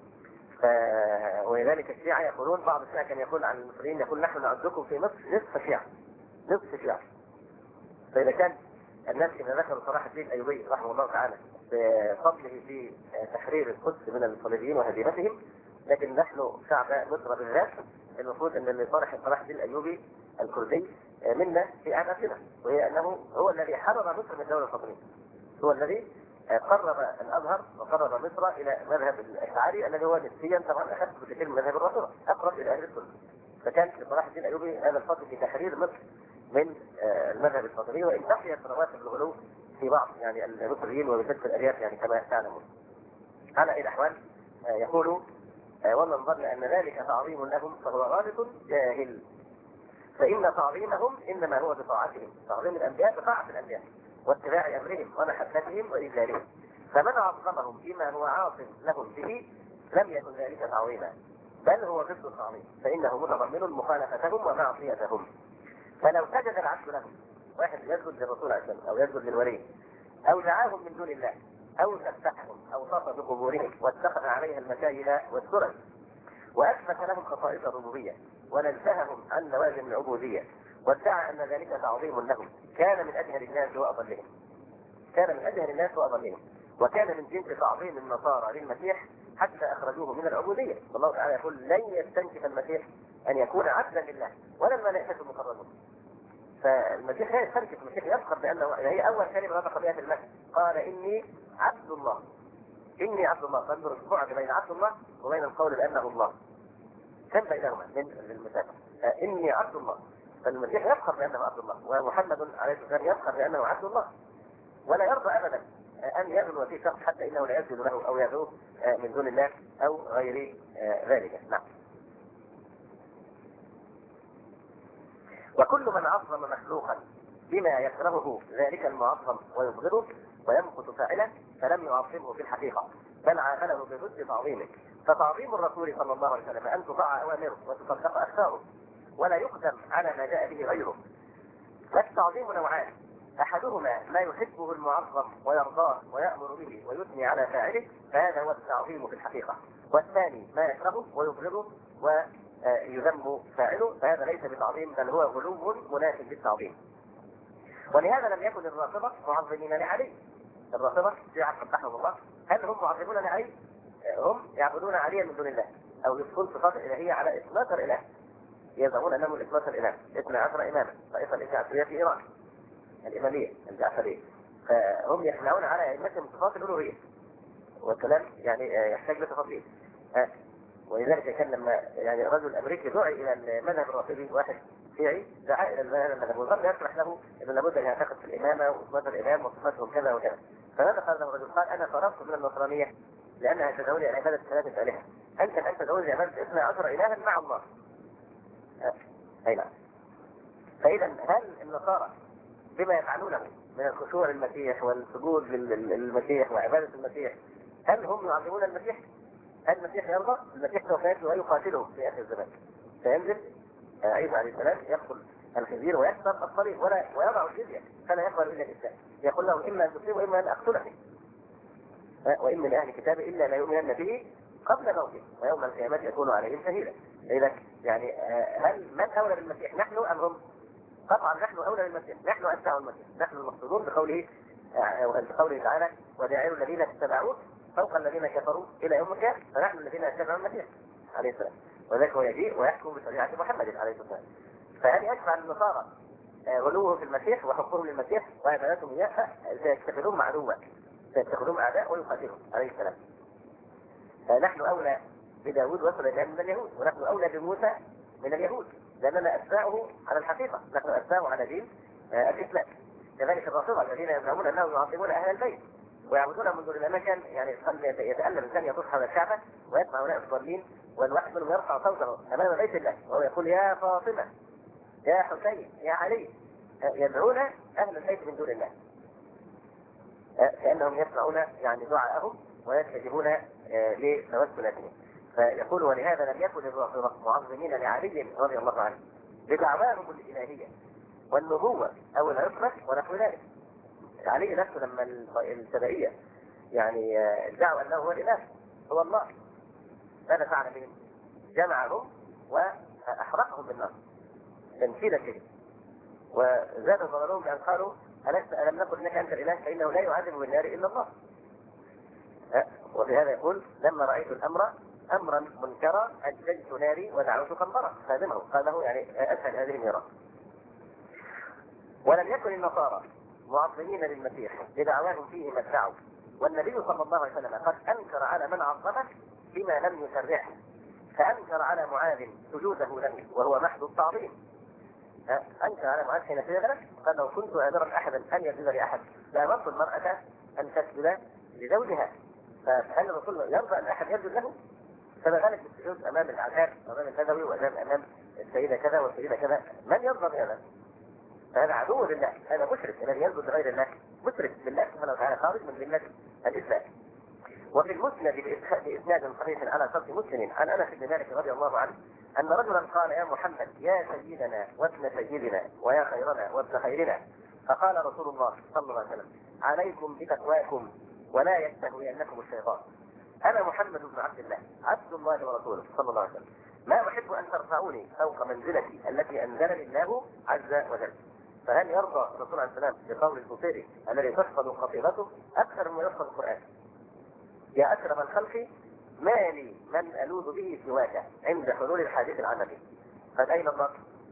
ولذلك الشيعة يقولون، بعض الشيعة كان يقول عن المصريين يقول نحن نعدكم في مصر نصف شيعة. فإذا كان الناس إذا ذكروا صلاح الدين الأيوبي رحمه الله تعالى بفضله في تحرير القدس من الصليبيين وهزيمتهم، لكن نحن شعب مصر بالذات المفروض أن اللي صلاح الدين الأيوبي الكردي منا في أعناقنا، وهي أنه هو الذي حرر مصر من الدولة الفاطمية، هو الذي قرب الأزهر وقرب مصر إلى مذهب الأشعري الذي هو نسبيا طبعا أخف بكثير من مذهب الرافضة، أقرب إلى أهل السنة. فكان لصلاح الدين الأيوبي هذا الفضل في تحرير مصر من المذهب الفاطمي، وإن بقيت رواتب الغلو في بعض يعني المصريين وبالذات في الأرياف يعني كما تعلمون. على أي الأحوال يقول ومن ظن أن ذلك تعظيم لهم فهو غالط جاهل، فإن تعظيمهم إنما هو بطاعتهم، تعظيم الأنبياء بطاعة الأنبياء واتباع أمرهم ومحبتهم وإجلالهم، فمن عظمهم بما هو عاصم لهم به لم يكن ذلك تعظيما، بل هو ضد التعظيم، فإنه متضمن مخالفتهم ومعصيتهم. فلو سجد العبد لهم، واحد يسجد للرسول عليه السلام أو يسجد للولي أو دعاهم من دون الله أو سبحهم أو طاف بقبورهم واتخذ عليها المكايد والسرج وأثبت لهم خصائص الربوبية ونزههم عن لوازم العبودية وادعى أن ذلك تعظيم لهم كان من أجهل الناس وأضلهم. كان من أجهل الناس وأضلهم، وكان من جنس تعظيم النصارى للمسيح حتى أخرجوه من العبودية. والله تعالى يقول لن يستنكف المسيح أن يكون عبدا لله ولا الملائكة المقربون. فالمسيح لا يستنكف، المسيح يفخر بأنه هي أول كلمة نطق بها في المسيح، قال إني عبد الله. إني عبد الله. فانظر البعد بين عبد الله وبين القول بأنه الله، كم بينهما من المسافة. إني عبد الله، فالمسيح يفخر بأنه عبد الله، ومحمد عليه الصلاة والسلام يفخر بأنه عبد الله، ولا يرضى أبدا أن يغلو في شخص حتى إنه لا يسجد له أو يدعوه من دون الله أو غير ذلك. نعم. وكل من عظم مخلوقا بما يكرهه ذلك المعظم ويبغضه ويمقت فاعله فلم يعظمه في الحقيقة، بل عامله بضد تعظيمه. فتعظيم الرسول صلى الله عليه وسلم أن تطاع أوامره وتصدق أخطاؤه ولا يقدم على ما جاء به غيره. والتعظيم نوعان: أحدهما ما يحبه المعظم ويرضاه ويأمر به ويثني على فاعله، فهذا هو التعظيم في الحقيقة. والثاني ما يكرهه ويبغضه ويذم فاعله، فهذا ليس بتعظيم بل هو غلو مناسب للتعظيم. ولهذا لم يكن الرافضة معظمين لعلي. الرافضة شيعة قبحهم الله، هل هم معظمون لعلي؟ هم يعبدون عليا من دون الله أو يدخلون صفات الإلهية على 12 إله، يزعمون أنهم 12 إله، 12 إماما، طائفة الإشعرية في إيران الإمامية الجعفرية، فهم يحملون على أئمتهم صفات الألوهية، والكلام يعني يحتاج لتفاصيل. ولذلك كان لما يعني رجل أمريكي دعي إلى المذهب الرافضي، واحد شيعي دعا إلى المذهب وظل يشرح له أنه لابد أن يعتقد في الإمامة وصفات الإمام وصفاتهم كذا وكذا. فماذا قال له الرجل؟ قال: أنا فرغت من النصرانية لأنها تدعوني إلى عبادة 3 آلهة، أنت الآن تدعوني إلى عبادة 12 إلها مع الله. أي نعم. فإذا هل النصارى بما يفعلونه من الخشوع للمسيح والسجود للمسيح وعبادة المسيح هل هم يعظمون المسيح؟ هل المسيح يرضى؟ المسيح سوف يأتي ويقاتلهم في آخر الزمان، سينزل عيسى عليه السلام يقتل الخنزير ويكسر الصليب ويضع الجزية، فلا يقبل إلا الإسلام، يقول لهم إما أن تسلموا وإما أن أقتلني، وإن من أهل الكتاب إلا لا يؤمنن به قبل موته ويوم القيامة يكون عليهم شهيدا. إذا يعني هل من أولى بالمسيح، نحن أم هم؟ طبعا نحن أولى بالمسيح، نحن أتباع المسيح، نحن المقصودون بقوله تعالى: وجعلوا الذين اتبعوه فوق الذين كفروا إلى يوم القيامة، فنحن الذين اتبعوا المسيح عليه السلام، وذلك هو يجيء ويحكم بشريعة محمد عليه السلام. فهل يجمع النصارى غلوه في المسيح وحبهم للمسيح وعبادتهم إياه؟ سيتخذون عدوا، سيتخذون أعداء ويقاتلهم عليه السلام. نحن أولى بداود وسليمان من اليهود، ونحن أولى بموسى من اليهود، لأننا أتباعه على الحقيقة، نحن أتباعه على دين الإسلام. كذلك الرافضة الذين يزعمون أنهم يعظمون أهل البيت ويعبدون من دون الله، كان يعني يتألم الإنسان يطوف حول الكعبة ويسمع هؤلاء الضالين، والواحد منهم يرفع صوته أمام بيت الله وهو يقول: يا فاطمة، يا حسين، يا علي، يدعون أهل البيت من دون الله، كأنهم يسمعون يعني دعاءهم ويستجيبون لتوسلاتهم. فيقول: ولهذا لم يكن الرافضة معظمين لعلي رضي الله عنه بدعواهم الإلهية والنبوة أو العصمة ونحو ذلك. علي نفسه لما السبائية يعني ادعوا أنه هو الإله هو الله، ماذا فعل بهم؟ جمعهم وأحرقهم بالنار تنفيذا به، وزاد ضررهم بأن قالوا: ألم نقل إنك أنت الإله؟ فإنه لا يعذب بالنار إلا الله. وفي هذا يقول: لما رأيت الأمر أمرا منكرا أججت ناري ودعوت قنبرة خادمه، قال له يعني أسهل هذه النيران. ولم يكن النصارى معظمين للمسيح بدعواهم فيه ما ادعوا، والنبي صلى الله عليه وسلم قد أنكر على من عظمه بما لم يشرعه، فأنكر على معاذ سجوده له وهو محض التعظيم. أنكر على معاذ حين سجد له، قال: لو كنت آمرا أحدا أن يسجد لأحد لأمرت المرأة أن تسجد لزوجها. فهل الرسول يرضى أن أحد يسجد له؟ فما بالك بالسجود أمام الأعداء، أمام البدوي، وأمام السيدة كذا والسيدة كذا؟ من يرضى بهذا؟ فهذا عدو لله، هذا مشرك الذي يسجد لغير الله، مشرك بالله سبحانه وتعالى، خارج من ملة الإسلام. وفي المسند بإسناد صحيح على شرط مسلم عن أنس بن مالك رضي الله عنه أن رجلا قال: يا محمد، يا سيدنا وابن سيدنا ويا خيرنا وابن خيرنا. فقال رسول الله صلى الله عليه وسلم: عليكم بتقواكم ولا يستهوينكم الشيطان. أنا محمد بن عبد الله عبد الله ورسوله صلى الله عليه وسلم، ما أحب أن ترفعوني فوق منزلتي التي أنزلني الله عز وجل. فهل يرضى الرسول عليه السلام بقول البوصيري الذي تحفظ خطيبته أكثر مما يحفظ القرآن؟ يا أكرم الخلق ما لي من ألوذ به سواك عند حلول الحادث العملي. فأين الله؟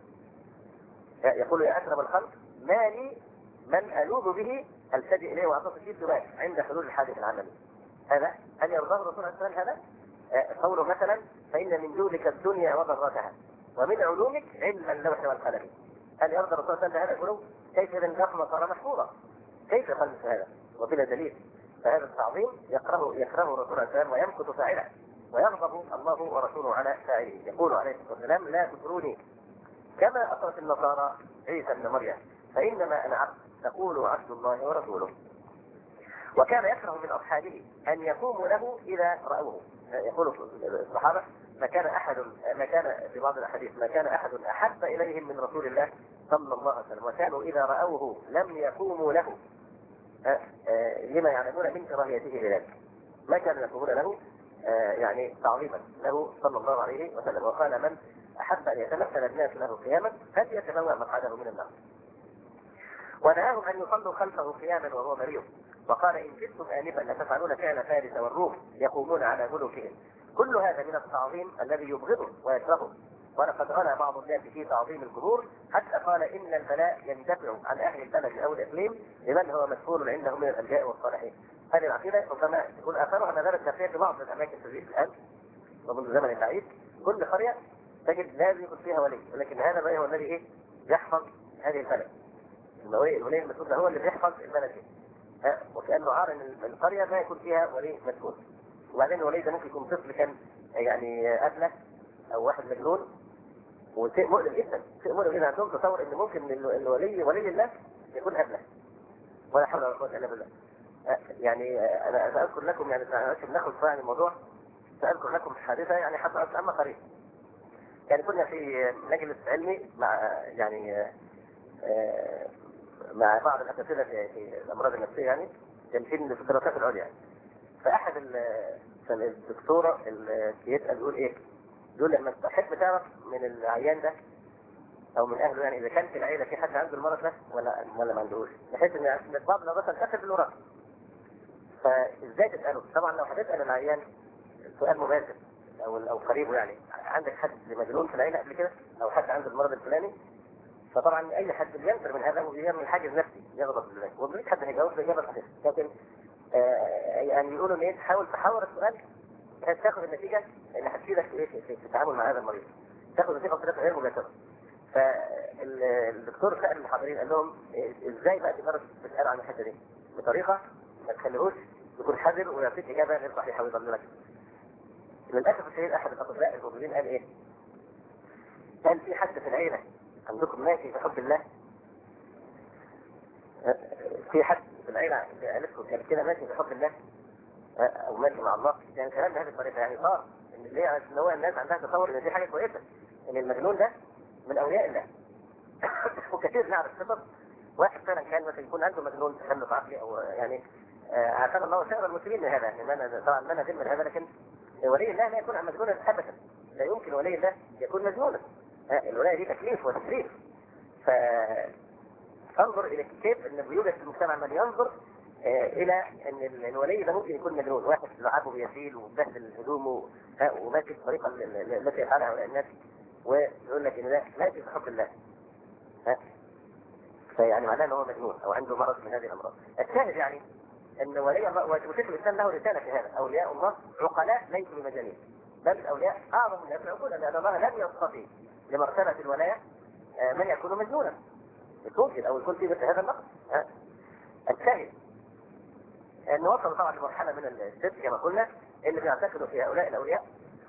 يقول يا أكرم الخلق ما لي من ألوذ به التجئ إليه وأعطيه فيه سواك عند حلول الحادث العملي. هذا هل يرضاه الرسول عليه السلام هذا؟ قوله مثلا فإن من جودك الدنيا وضرتها ومن علومك علم اللوح والقلم. هل يرضى الرسول صلى الله عليه وسلم هذا؟ يقولوا كيف إذا الرحمة صار محفوظا؟ كيف يخلص هذا وبلا دليل؟ فهذا التعظيم يكرهه الرسول عليه السلام ويمقت فاعله ويغضب الله ورسوله على فاعله. يقول عليه الصلاة والسلام لا تطروني كما أطرت النصارى عيسى بن مريم فإنما أنا عبد تقول عبد الله ورسوله. وكان يكره من أصحابه أن يقوموا له إذا رأوه. يقول الصحابة ما كان في بعض الأحاديث ما كان أحد أحب إليهم من رسول الله صلى الله عليه وسلم وكانوا إذا رأوه لم يقوموا له لما يعلمون من كراهيته لذلك. ما كانوا يقومون له يعني تعظيما له صلى الله عليه وسلم. وقال من أحب أن يتمثل الناس له قياما فليتبوأ مقعده من النار. ونهاهم أن يصلوا خلفه قياما وهو مريض. وقال إن كنتم آنفا لتفعلون فعل فارس والروم يقومون على ملوكهم. كل هذا من التعظيم الذي يبغضه ويكرهه. ولقد غلا بعض الناس في تعظيم القبور حتى قال إن البلاء يندفع عن أهل البلد أو الإقليم لمن هو مسؤول عندهم من الأنبياء والصالحين. هذه العقيدة ربما يكون آثارها ما زالت تخفيها في بعض الأماكن في الآن ومنذ زمن بعيد. كل قرية تجد لازم يكون فيها ولي، ولكن هذا الولي هو الذي يحفظ هذه البلد. الولي المسؤول هو اللي بيحفظ البلد دي. وكأنه عار ان القرية ما يكون فيها ولي مسؤول. وبعدين الولي ده ممكن يكون طفل كان يعني أبله أو واحد مجنون. وشيء مؤلم جدا، عندهم تصور ان ممكن ولي الله يكون أبله. ولا حول ولا قوة إلا بالله. يعني أنا سأذكر لكم يعني ناخذ فعلا الموضوع. سأذكر لكم حادثة يعني حصلت أما قريب. يعني كنا في مجلس علمي مع يعني مع بعض الأساتذة في الأمراض النفسية يعني كان في الدراسات العليا يعني. فأحد الدكتورة يسأل يقول إيه؟ يقول لما تحب تعرف من العيان ده أو من أهله يعني إذا كان في العيلة في حد عنده المرض ده ولا ما عندهوش، بحيث إن بعض الناس تأثر بالوراثة. فإزاي تسأله؟ طبعا لو هتسأل العيان سؤال مباشر أو قريبه يعني عندك حد مجنون في العيلة قبل كده أو حد عنده المرض الفلاني، فطبعا اي حد بينفر من هذا وبيعمل حاجز نفسي يغضب لله ومفيش حد هيجاوب الاجابه الصحيحه. لكن يعني يقولوا ان ايه تحاور السؤال بحيث تاخذ النتيجه اللي هتفيدك في التعامل مع هذا المريض، تاخذ نتيجه بطريقه غير مباشره. فالدكتور سال الحاضرين قال لهم ازاي بقى تقدروا تسالوا عن الحته دي بطريقه ما تخليهوش يكون حذر ويعطيك اجابه غير صحيحه ويضللك. للاسف الشديد احد الاطباء الموجودين قال ايه؟ قال في حد في العيله عندكم ماشي في حب الله؟ في حد في العيلة عيلتكم كان كده ماشي في حب الله؟ أو ماشي مع الله؟ يعني كلام بهذه الطريقة يعني صار إن ليه إن هو الناس عندها تصور إن دي حاجة كويسة، إن المجنون ده من أولياء الله. وكثير نعرف قصص واحد فعلا كان مثلا يكون عنده مجنون تخلف عقلي أو يعني عافانا الله وسائر المسلمين من هذا. يعني أنا طبعا ما نذم من هذا، لكن ولي الله لا يكون مجنونا أبدا. لا يمكن ولي الله يكون مجنونا. الولاية دي تكليف وتشريف. فانظر الى كيف ان يوجد في المجتمع من ينظر الى ان الولي ده ممكن يكون مجنون، واحد لعابه بيسيل وبهدل هدومه وماشي بالطريقه التي يفعلها هؤلاء الناس ويقول لك ان ده ماشي بحب الله. فيعني معناه ان هو مجنون او عنده مرض من هذه الامراض. الشاهد يعني ان ولي الله وشيخ الاسلام له رساله في هذا. اولياء الله عقلاء ليسوا بمجانين، بل الاولياء اعظم الناس عقولا، لان الله لم يصطفي لمرتبة الولاية من يكون مجنونا يتوجد أو يكون في مثل هذا النقص. الشاهد أنه وصلوا طبعا لمرحلة من الشرك كما قلنا اللي بيعتقدوا في هؤلاء الأولياء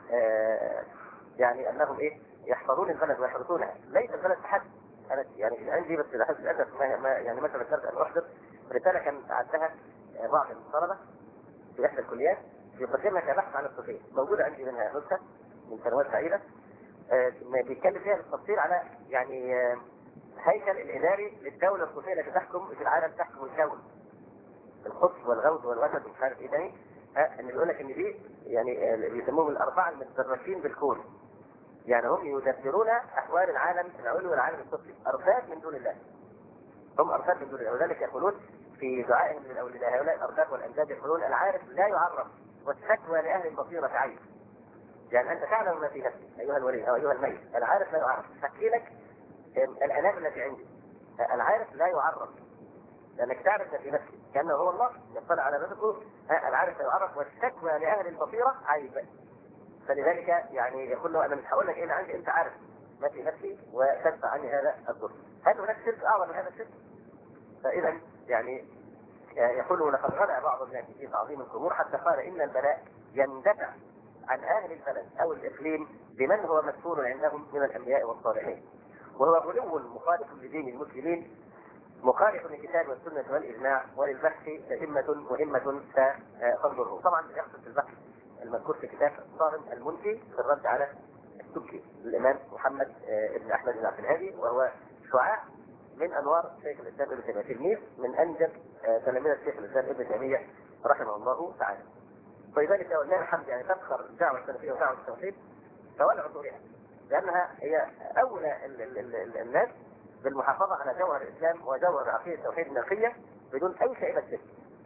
يعني أنهم يحفظون البلد ويحرسونها. ليس البلد تحت. أنا يعني عندي بس للأسف يعني مثلا ذكرت أن أحضر رسالة كان أعدها بعض الطلبة في إحدى الكليات يقدمها كبحث عن الصوفية، موجودة عندي منها نسخة من سنوات بعيدة بيتكلم فيها بالتفصيل على يعني هيكل الإداري للدولة الصوفية التي تحكم في العالم، تحكم الكون، القدس والغوث والوسط ومش عارف ايه تاني. ان بيقول لك ان دي يعني بيسموهم الاربعه المتدرجين بالكون. يعني هم يدبرون احوال العالم العلوي والعالم السفلي، ارباب من دون الله، هم ارباب من دون الله. ولذلك يقولون في دعائهم لهؤلاء الارباب والانداد، يقولون العارف لا يعرف والشكوى لاهل البصيره عين. يعني انت تعلم ما في نفسك ايها الولي او ايها الميت، العارف لا يعرف، احكي لك الالام التي عندي. العارف لا يعرف لانك تعرف ما في نفسك كانه هو الله يطلع على نفسه. العارف لا يعرف والشكوى لاهل البصيره عيب. فلذلك يعني يقول له انا مش هقول لك ايه اللي عندي، انت عارف ما في نفسي وتدفع عني هذا الضر. هل هناك شرك اعظم من هذا الشرك؟ فاذا يعني يقول لقد غلا بعض الناس في تعظيم القبور حتى قال ان البلاء يندفع عن اهل البلد او الاقليم بمن هو مسؤول عندهم من الانبياء والصالحين، وهو غلو مخالف لدين المسلمين مخالف للكتاب والسنه والاجماع، وللبحث تتمه مهمه فتنظره. طبعا يقصد البحث المذكور في كتاب الصارم المنفي في الرد على السبكي للامام محمد بن احمد بن عبد الهادي، وهو شعاع من انوار شيخ الاسلام ابن تيميه، تلميذ من انجب تلاميذ شيخ الاسلام ابن تيميه رحمه الله تعالى. ولذلك ولله الحمد يعني تفخر الدعوه السلفيه ودعوه التوحيد فولع عصورها، لانها هي اولى الناس بالمحافظه على جوهر الاسلام وجوهر عقيده التوحيد النقيه بدون اي شيء شرك.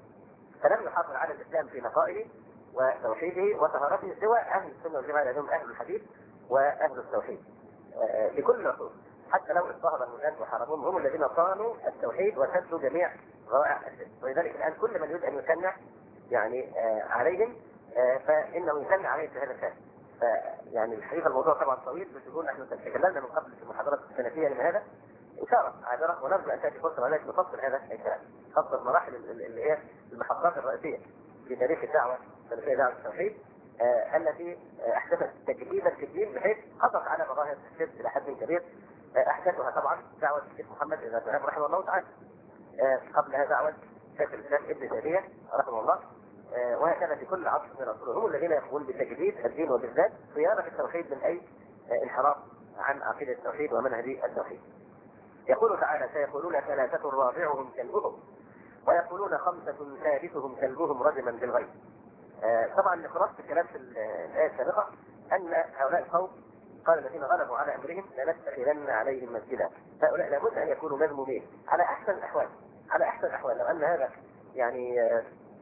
فلم يحافظ على الاسلام في نقائه وتوحيده وطهارته سوى اهل السنه والجماعه لانهم اهل الحديث واهل التوحيد بكل العصور. حتى لو اضطهد المجاهد وحاربوهم هم الذين صانوا التوحيد وسدوا جميع ذرائع الشرك. ولذلك الان كل من يريد ان يثنى يعني عليهم فانه يثنى عليهم في هذا الشان. فيعني الحقيقه الموضوع طبعا طويل، بس يقول نحن تكلمنا من قبل في المحاضرات السنتيه لهذا اشاره عابره، ونرجو ان تاتي فرصه ولكن نفصل هذا الكلام، خاصه المراحل اللي هي المحطات الرئيسيه في تاريخ الدعوه السلفيه دعوه التوحيد التي احدثت تجديدا كبير بحيث حصلت على مظاهر الشرك الى حد كبير. احدثها طبعا دعوه الشيخ محمد بن عبد الوهاب رحمه الله تعالى، قبلها دعوه شيخ الاسلام ابن تيميه رحمه الله، وهكذا في كل عصر من العصور هم الذين يقومون بتجديد الدين وبالذات صيانه التوحيد من اي انحراف عن عقيده التوحيد ومنهج التوحيد. يقول تعالى سيقولون ثلاثه رابعهم كلبهم ويقولون خمسه ثالثهم كلبهم رجما بالغيب. طبعا لخلاصه الكلام في الايه السابقه ان هؤلاء القوم قال الذين غلبوا على امرهم لنتخذن عليهم مسجدا. هؤلاء لابد ان يكونوا مذمومين على احسن الاحوال، على احسن الاحوال. لو ان هذا يعني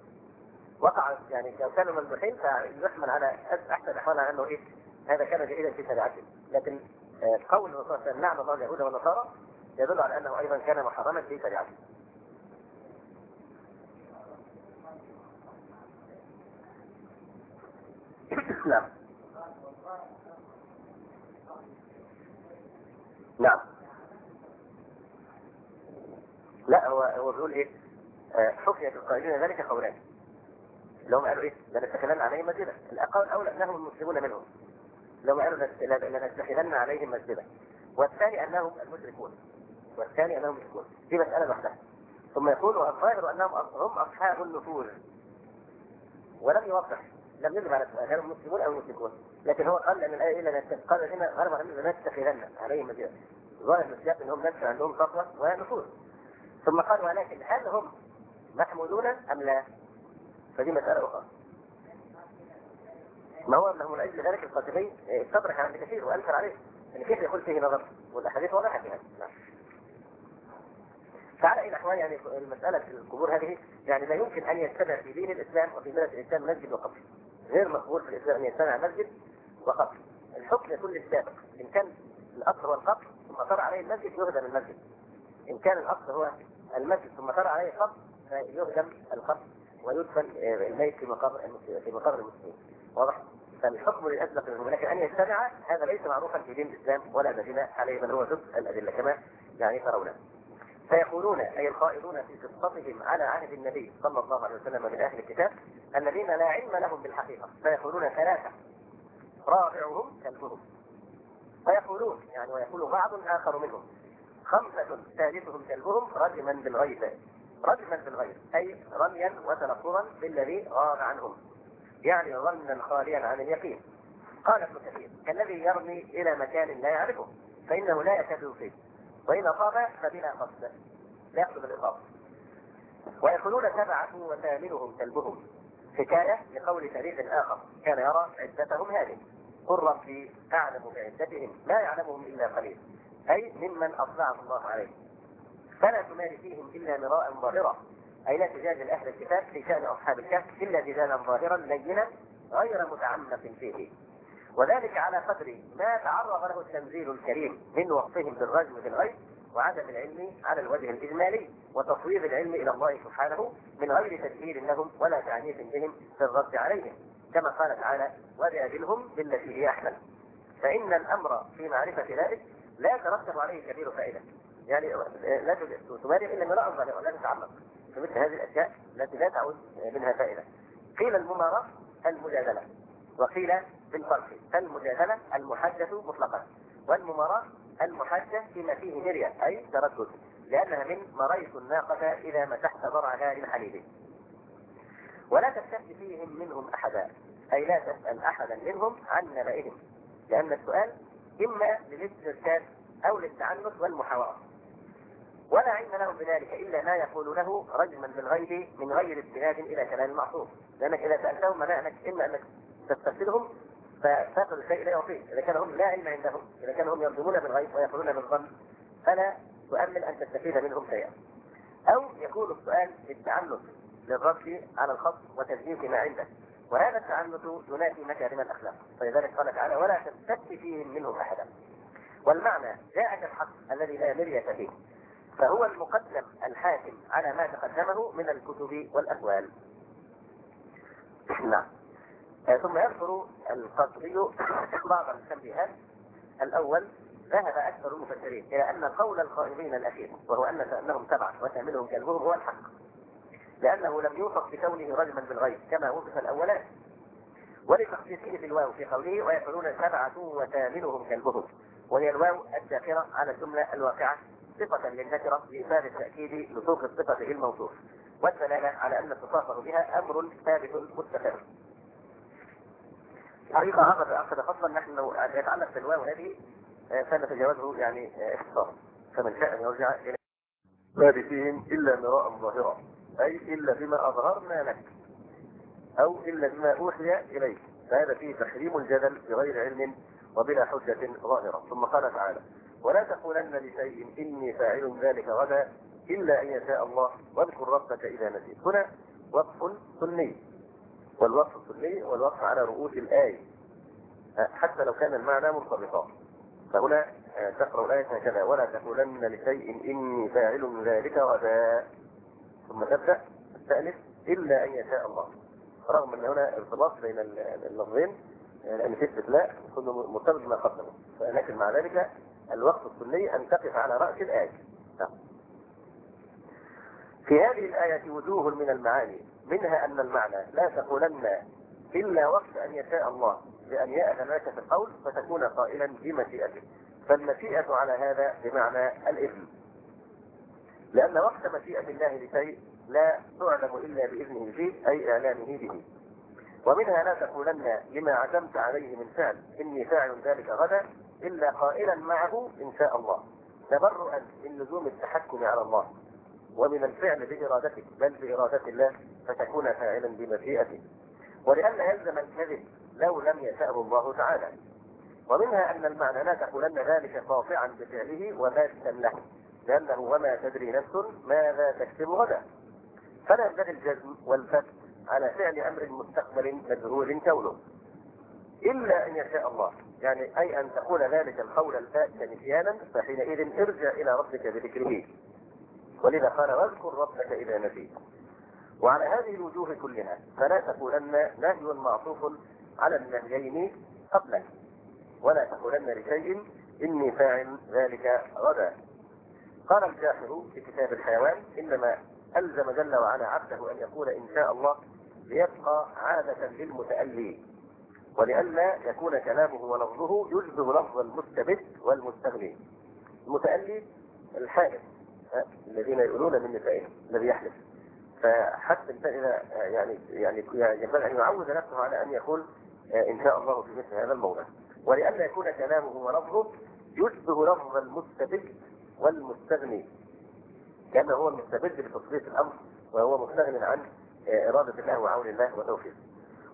وقع يعني لو كانوا مذبوحين فيحمل على احسن الاحوال على انه ايه هذا كان جيدا في شريعته. لكن قول الرسول صلى الله عليه وسلم لعن الله اليهود والنصارى يدل على انه ايضا كان محرما في شريعته. نعم نعم. لا هو بيقول ايه حكيت القائلين ذلك قولان اللي هم قالوا ايه لنتخذن عليهم مسجدا. القول الاول انهم المسلمون منهم لو قالوا لنتخذن عليهم مسجدا، والثاني انهم المشركون، والثاني انهم المشركون. دي مساله لوحدها. ثم يقول والظاهر انهم هم اصحاب النفوذ، ولم يوضح لم يجب على السؤال هل هم مسلمون او المشركون، لكن هو قال ان الايه الا قال هنا غالبا لنتخذن عليهم مسجدا. ظاهر السياق انهم نفس عندهم سطوه ونفوذ. ثم قال ولكن هل هم محمودون ام لا؟ فدي مساله اخرى. ما هو انه من اجل ذلك القاتلين استدرك عند كثير وانكر عليه ان كيف يقول فيه نظر والاحاديث واضحه في هذا. فعلى اي الاحوال يعني المساله في القبور هذه يعني لا يمكن ان يجتمع في دين الاسلام وفي مله الاسلام مسجد وقبر. غير مقبول في الاسلام ان يجتمع مسجد وقبر. الحكم يكون للسابق، ان كان الاصل هو القبر ثم طرأ عليه المسجد يهدم المسجد. ان كان الاصل هو المسجد ثم طرأ عليه القبر فيهدم القبر ويدفن الميت في مقابر المسلمين. واضح؟ فالحكم للاسبق منه، لكن ان يجتمع هذا ليس معروفا في دين الاسلام ولا دليل عليه بل هو ضد الادله كما يعني ترون. فيقولون اي القائلون في قصتهم على عهد النبي صلى الله عليه وسلم من اهل الكتاب الذين لا علم لهم بالحقيقه، فيقولون ثلاثه رابعهم كلبهم. فيقولون يعني ويقول بعض اخر منهم خمسه ثالثهم كلبهم رجما بالغيب. رجما بالغيب اي رميا وتنصرا بالذي غاب عنهم، يعني ظنا خاليا عن اليقين. قال ابن كثير كالذي يرمي الى مكان لا يعرفه فانه لا يكاد يصيب، وإن أصاب فبلا قصد لا يقصد الإصابة. ويقولون سبعة وثامنهم كلبهم حكاية لقول فريق آخر كان يرى عدتهم هذه، قل ربي أعلم بعدتهم لا يعلمهم إلا قليل، أي ممن أطلعه الله عليه، فلا تماري فيهم إلا مراء ظاهرا، أي لا تجادل أهل الكتاب في شأن أصحاب الكهف إلا جدالا ظاهرا لينا غير متعمق فيه، وذلك على قدر ما تعرض له التنزيل الكريم من وصفهم بالرجم بالغيب وعدم العلم على الوجه الإجمالي وتصوير العلم إلى الله سبحانه من غير تدبير لهم ولا تعنيف بهم في الرد عليهم، كما قال تعالى وجادلهم بالتي هي أحسن، فإن الأمر في معرفة ذلك لا يترتب عليه كبير فائدة، يعني لا تماري إلا مراء ظاهرا ولا تتعمق في مثل هذه الأشياء التي لا تعود منها فائدة. قيل الممارة المجادلة، وقيل بالفرق المجادلة المحدث مطلقا، والممارة المحدث فيما فيه مرية أي تردد، لأنها من مريت الناقة إذا مسحت ضرعها للحليب. ولا تستفتي فيهم منهم أحدا، أي لا تسأل أحدا منهم عن نبئهم، لأن السؤال إما للاسترشاد أو للتعنت والمحاورة، ولا علم لهم بذلك إلا ما يقولونه رجما بالغيب من غير استناد إلى كلام المعصوم، لأنك إذا سألتهم معناه إما أنك تستفسرهم فتأخذ الشيء لا يعطيه، إذا كان هم لا علم عندهم، إذا كانوا هم يرجمون بالغيب ويقولون بالظن فلا تؤمن أن تستفيد منهم شيئا، أو يكون السؤال للتعنت للرد على الخصم وتزييف ما عنده، وهذا التعنت ينافي مكارم الأخلاق، فلذلك قال تعالى ولا تستفتي فيهم منهم أحدا. والمعنى جاءك الحق الذي لا مرية فيه، فهو المقدم الحاكم على ما تقدمه من الكتب والأقوال. نعم. ثم يذكر القرطبي بعض التنبيهات. الأول ذهب أكثر المفسرين إلى أن قول القائلين الأخير وهو أنهم سبعة وثامنهم كلبهم هو الحق، لأنه لم يوصف بكونه رجما بالغيب كما وصف الأولان، ولتخصيصه في الواو في قوله ويقولون سبعة وثامنهم كلبهم، وهي الواو الداخلة على الجملة الواقعة صفة للنكرة لإفادة التأكيد لصوغ الصفة الموصوف، والدلالة على أن اتصافه بها أمر ثابت مستقر. حقيقة هذا أخذ فصلا نحن لو يتعلق بالواو هذه سنتجاوزه يعني اختصارا، فمن شاء أن يرجع إلى ما فيهم إلا مراء ظاهرا، أي إلا بما أظهرنا لك أو إلا بما أوحي إليك، فهذا فيه تحريم الجدل بغير علم وبلا حجة ظاهرة. ثم قال تعالى ولا تقولن لشيء إني فاعل ذلك غدا إلا أن يشاء الله واذكر ربك إذا نسيت. هنا وقف سني، والوقف السني والوقف على رؤوس الآية حتى لو كان المعنى مرتبطا، فهنا تقرأ الآية هكذا ولا تقولن لشيء إني فاعل ذلك غدا، ثم تبدأ الثالث إلا أن يشاء الله، رغم أن هنا ارتباط بين اللفظين لأن في استثناء يكون مرتبط بما قدمه، لكن مع ذلك الوقف السني أن تقف على رأس الآية. في هذه الآية وجوه من المعاني، منها أن المعنى لا تقولن إلا وقت أن يشاء الله بأن يأذن لك في القول فتكون قائلا بمشيئته، فالمشيئة على هذا بمعنى الإذن، لأن وقت مشيئة الله لشيء لا تعلم إلا بإذنه فيه أي إعلامه به. ومنها لا تقولن لما عزمت عليه من فعل إني فاعل ذلك غدا إلا قائلا معه إن شاء الله، تبرؤا من لزوم التحكم على الله ومن الفعل بإرادتك بل بإرادة الله فتكون فاعلا بمشيئته، ولأن يلزم الكذب لو لم يشاءه الله تعالى. ومنها أن المعنى لا تقولن ذلك قاطعا بفعله وباسا له، لأنه وما تدري نفس ماذا تكسب غدا، فلا ينبغي الجزم والفتح على فعل أمر مستقبل مجهول كونه إلا أن يشاء الله، يعني أي أن تقول ذلك القول الفات نسيانا فحينئذ ارجع إلى ربك بذكره، ولذا قال واذكر ربك إذا نسيت. وعلى هذه الوجوه كلها فلا تقولن نهي معطوف على النهيين قبله، ولا تقولن لشيء إني فاعل ذلك غدا. قال الجاحظ في كتاب الحيوان إنما ألزم جل وعلا عبده أن يقول إن شاء الله ليبقى عادة للمتألي، ولئلا يكون كلامه ولفظه يشبه لفظ المستبد والمستغني. المتألي الحالف الذين يقولون من نسائهم الذي يحلف، فحتى إذا يعني ينبغي أن يعود نفسه على أن يقول إن شاء الله في مثل هذا الموضع، ولئلا يكون كلامه ولفظه يشبه لفظ المستبد والمستغني، كأنه هو المستبد بتصريف الأمر وهو مستغن عن إرادة الله وعون الله وتوفيقه.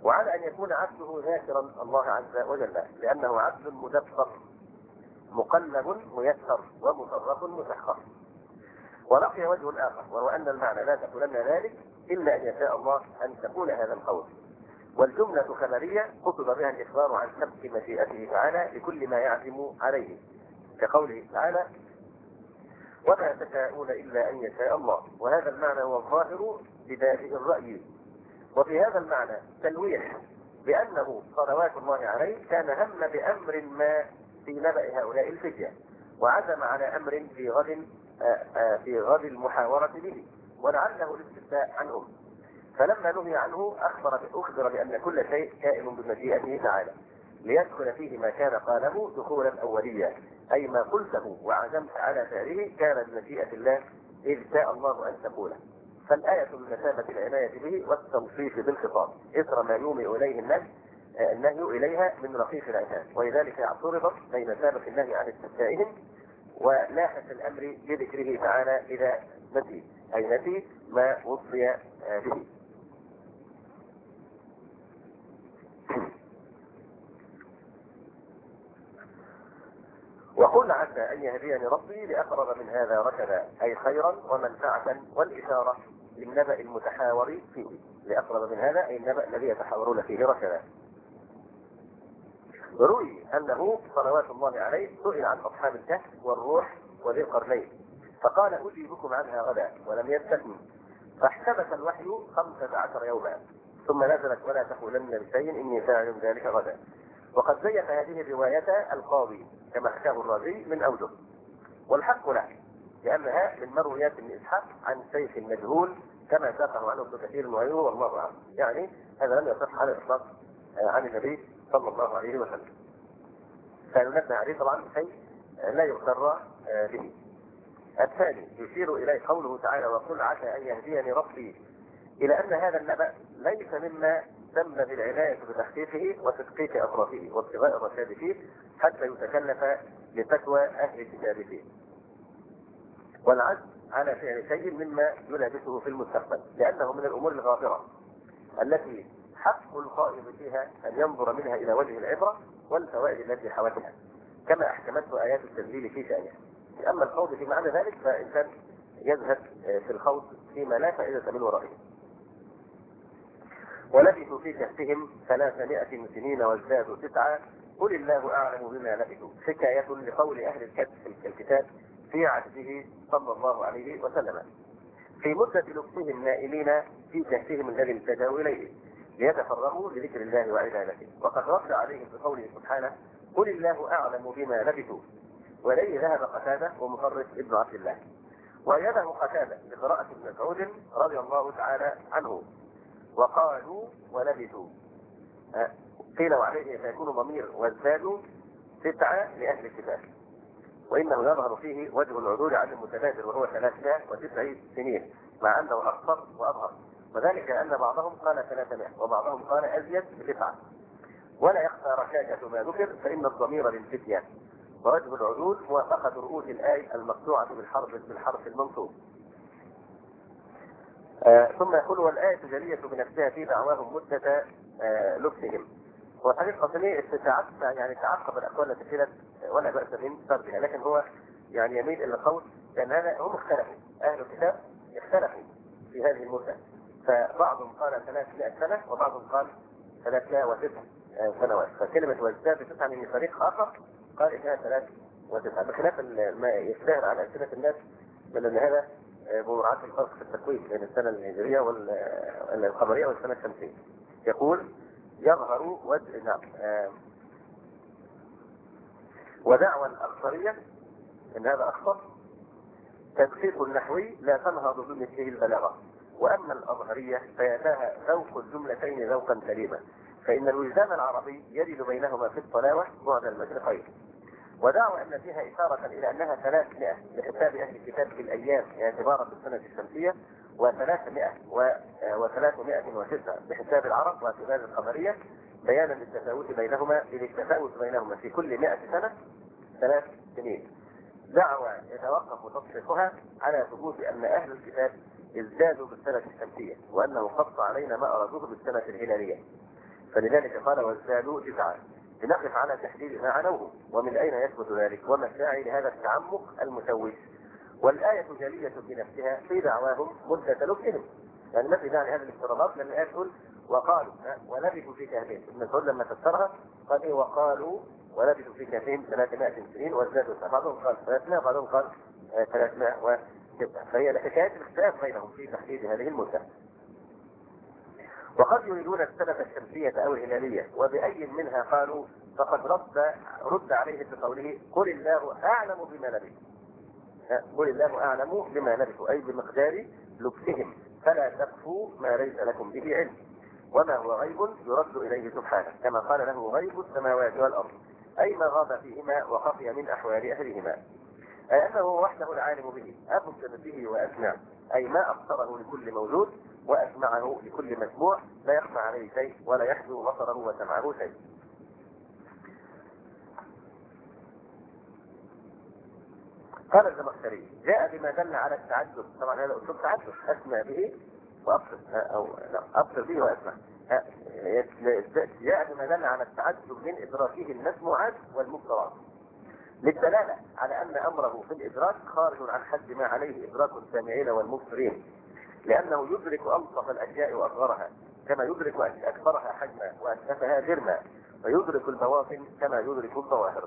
وعلى أن يكون عبده ذاكرا الله عز وجل، لأنه عبد مدبر مقلب ميسر ومصرف مسخر. ولقي وجه آخر، وهو أن المعنى لا تقولن ذلك إلا أن يشاء الله أن تكون هذا القول. والجملة خبرية قصد بها الإخبار عن سبق مشيئته تعالى لكل ما يعزم عليه، كقوله تعالى: وما تشاءون إلا أن يشاء الله. وهذا المعنى هو الظاهر بدافئ الرأي. وفي هذا المعنى تلويح بأنه صلوات الله عليه كان هم بأمر ما في نبأ هؤلاء الفتية، وعزم على أمر في غد المحاورة به، ولعله الاستفتاء عنهم. فلما نهي عنه أخبر بأن كل شيء كائن بمشيئته تعالى، ليدخل فيه ما كان قاله دخولا أوليا، أي ما قلته وعزمت على فعله كان بمشيئة الله إذ شاء الله أن تقوله. فالآية بمثابة العناية به والتوصيف بالخطاب إثر ما يومئ إليه النهي إليها من رقيق العتاب، ولذلك اعترضت بين سابق النهي عن استفتائهم ولاحق الأمر بذكره تعالى إذا نسي، أي نسي ما وصي به. وقل عسى أن يهديني ربي لأقرب من هذا رشدا، أي خيرا ومنفعة، والإشارة للنبأ المتحاور فيه، لأقرب من هذا أي النبأ الذي يتحاورون فيه رشدا. روي أنه صلوات الله عليه سئل عن أصحاب الكهف والروح وذي القرنين فقال: أجيبكم عنها غدا، ولم يستثني، فاحتبس الوحي 15 يوما، ثم نزلت: ولا تقولن لشيء إني فاعل ذلك غدا. وقد زيف هذه الرواية القاضي كما حكاه الرازي من أوجه، والحق له لأنها من مرويات ابن إسحاق عن شيخ مجهول كما ساقه عنه ابن كثير وغيره، والله أعلم. يعني هذا لم يصح على الإطلاق عن النبي صلى الله عليه وسلم، فننبه عليه طبعا شيء لا يغتر به. الثاني يشير إليه قوله تعالى: وقل عسى أن يهديني ربي، إلى أن هذا النبأ ليس مما تنبغي العناية بتحقيقه وتدقيق أطرافه وابتغاء الرشاد فيه حتى يتكلف لفتوى أهل الكتاب فيه، والعزم على فعل شيء مما يلابسه في المستقبل، لأنه من الأمور الغابرة التي حق القائم فيها أن ينظر منها إلى وجه العبرة والفوائد التي حوتها، كما أحكمته آيات التنزيل في شأنها. أما الخوض في معنى ذلك فإنسان يذهب في الخوض فيما لا فائدة من ورائه. ولبثوا في كهفهم 300 سنين وازدادوا 9 قل الله أعلم بما لبثوا، حكاية لقول أهل الكهف في الكتاب في عهده صلى الله عليه وسلم في مدة لبثهم نائمين في كهفهم الذي التجأوا إليه ليتفرغوا لذكر الله وعبادته. وقد رد عليهم بقوله سبحانه: قل الله أعلم بما لبثوا. وإليه ذهب قتادة ومفرس ابن عبد الله، وأيده قتادة بقراءة ابن مسعود رضي الله تعالى عنه: وقالوا ولبثوا. قيل وعليه فيكون ضمير وازدادوا 9 لأهل الكتاب، وإنه يظهر فيه وجه العدول عن المتبادر وهو 309 سنين، مع أنه أقصر وأظهر، وذلك أن بعضهم قال 300 وبعضهم قال أزيد ب9. ولا يخفى رشاكة ما ذكر فإن الضمير للفتية، ووجه العدول موافقة رؤوس الآية المقطوعة بالحرف المنصوب. ثم يقول: والآية جلية بنفسها في دعواهم مدة لبثهم. والحقيقة قسمية استشاعت يعني تعقب الأقوال التي قيلت ولا بأس من سردها، لكن هو يعني يميل إلى القول لأن هذا هم اختلفوا، أهل الكتاب اختلفوا في هذه المدة، فبعضهم قال 300 سنة وبعضهم قال 309 سنوات. فكلمة وازداد 9 من فريق آخر قال إنها 309، بخلاف ما يشتهر على ألسنة الناس من أن هذا بمراعاة الفرق في التكوين بين السنة الهجرية والقمرية والسنة الشمسية. يقول: يظهر وجه ودعوى الأخطرية إن هذا أخطر تدقيق النحوي لا تنهض بمثله البلاغة، وأما الأظهرية فيتاها ذوق الجملتين ذوقا سليما، فإن الوجدان العربي يجد بينهما في الطلاوة بعد المشرقين. ودعوى أن فيها إشارة إلى أنها 300 لحساب أهل الكتاب في الأيام اعتبارا بالسنة الشمسية، و309 بحساب العرب واعتبار القمرية، بيانا للتفاوت بينهما في كل 100 سنة 3 سنين. دعوى يتوقف تصحيحها على ثبوت أن أهل الكتاب ازدادوا بالسنة الشمسية، وأنه قص علينا ما أرادوه بالسنة الهلالية، فلذلك قال وازدادوا 9. لنقف على تحديد ما عنوه ومن أين يثبت ذلك وما الداعي لهذا التعمق المشوش. والآية جلية بنفسها في دعواهم مدة لبثهم، يعني ما في داعي لهذه الافتراضات، لأن الآية تقول وقالوا ولبثوا في كهفهم. ابن مسعود لما فسرها قال إيه وقالوا ولبثوا في كهفهم 300 سنين وازدادوا 9. بعضهم قال 300 بعضهم قال 306. فهي حكاية الاختلاف بينهم في تحديد هذه المدة. وقد يريدون السنة الشمسية أو الهلالية وبأي منها قالوا فقد رد عليه بقوله قل الله أعلم بما لبثوا. قل الله أعلم بما لبثوا أي بمقدار لبثهم، فلا تخفوا ما ليس لكم به علم، وما هو غيب يرد إليه سبحانه كما قال له غيب السماوات والأرض، أي ما غاب فيهما وخفي من أحوال أهلهما، أي أنه وحده العالم به أبصر به وأسمع، أي ما أبصره لكل موجود وأسمعه لكل مسموع، لا يخفى عليه شيء ولا يحدو بصره وسمعه شيء. قال الزمخشري جاء بما دل على التعدد، طبعا هذا أسلوب تعدد، أسمع به وأبصر أو أبصر به وأسمع. جاء بما دل على التعدد من إدراكه المسموعات والمبصرات للدلالة على أن أمره في الإدراك خارج عن حد ما عليه إدراك السامعين والمبصرين، لأنه يدرك ألطف الأشياء وأصغرها كما يدرك أكبرها حجما وأسفها جرما، ويدرك البواطن كما يدرك الظواهر.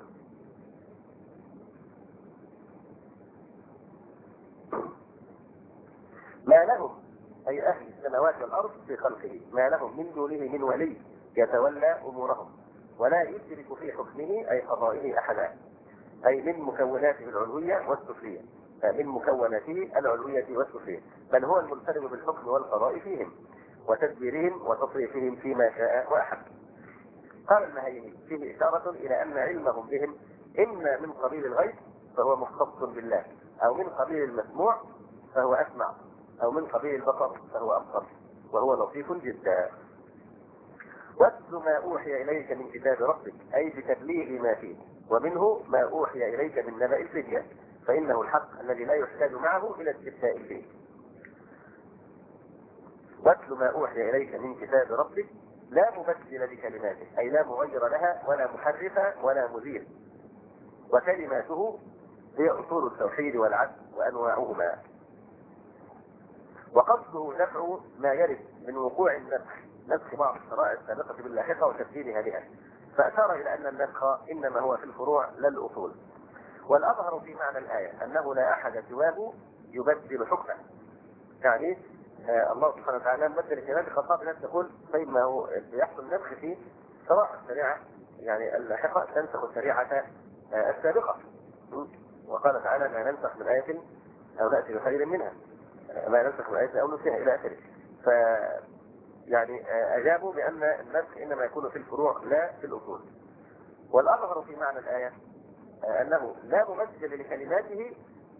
ما لهم أي أهل السماوات والأرض في خلقه، ما لهم من دونه من ولي يتولى أمورهم ولا يشرك في حكمه أي قضائه أحدا، أي من مكوناته العلوية والسفلية، من مكوناته العلوية والسفلية، بل هو المنفرد بالحكم والقضاء فيهم وتدبيرهم وتصريفهم فيما شاء وأحب. قال المهيمي فيه إشارة إلى أن علمهم بهم إما من قبيل الغيب فهو مختص بالله، أو من قبيل المسموع فهو أسمع، أو من قبيل البصر فهو أبصر، وهو لطيف جدا. واتل ما أوحي إليك من كتاب ربك أي بتبليغ ما فيه، ومنه ما أوحي إليك من نبأ الفتية، فإنه الحق الذي لا يحتاج معه إلى استفتاء فيه. واتل ما أوحي إليك من كتاب ربك لا مبدل لكلماته أي لا مغير لها ولا محرف ولا مزيل، وكلماته هي أصول التوحيد والعدل وأنواعهما. وقصده دفع ما يرد من وقوع نسخ بعض الشرائع السابقة باللاحقة وتبديلها بها، فأشار إلى أن النسخ إنما هو في الفروع لا الأصول. والأظهر في معنى الآية أنه لا أحد سواه يبدل حكمه، يعني الله سبحانه وتعالى مبدل الكلام خاصة بناس تقول طيب ما هو يحصل نسخ في شرائع الشريعة يعني اللاحقة تنسخ الشريعة السابقة، وقال تعالى ما ننسخ من آية أو نأتي بخير منها، ما ننسخ من آية أو نسخها إلى آخره. ف يعني أجابوا بأن النسخ إنما يكون في الفروع لا في الأصول. والأظهر في معنى الآية أنه لا ممثل لكلماته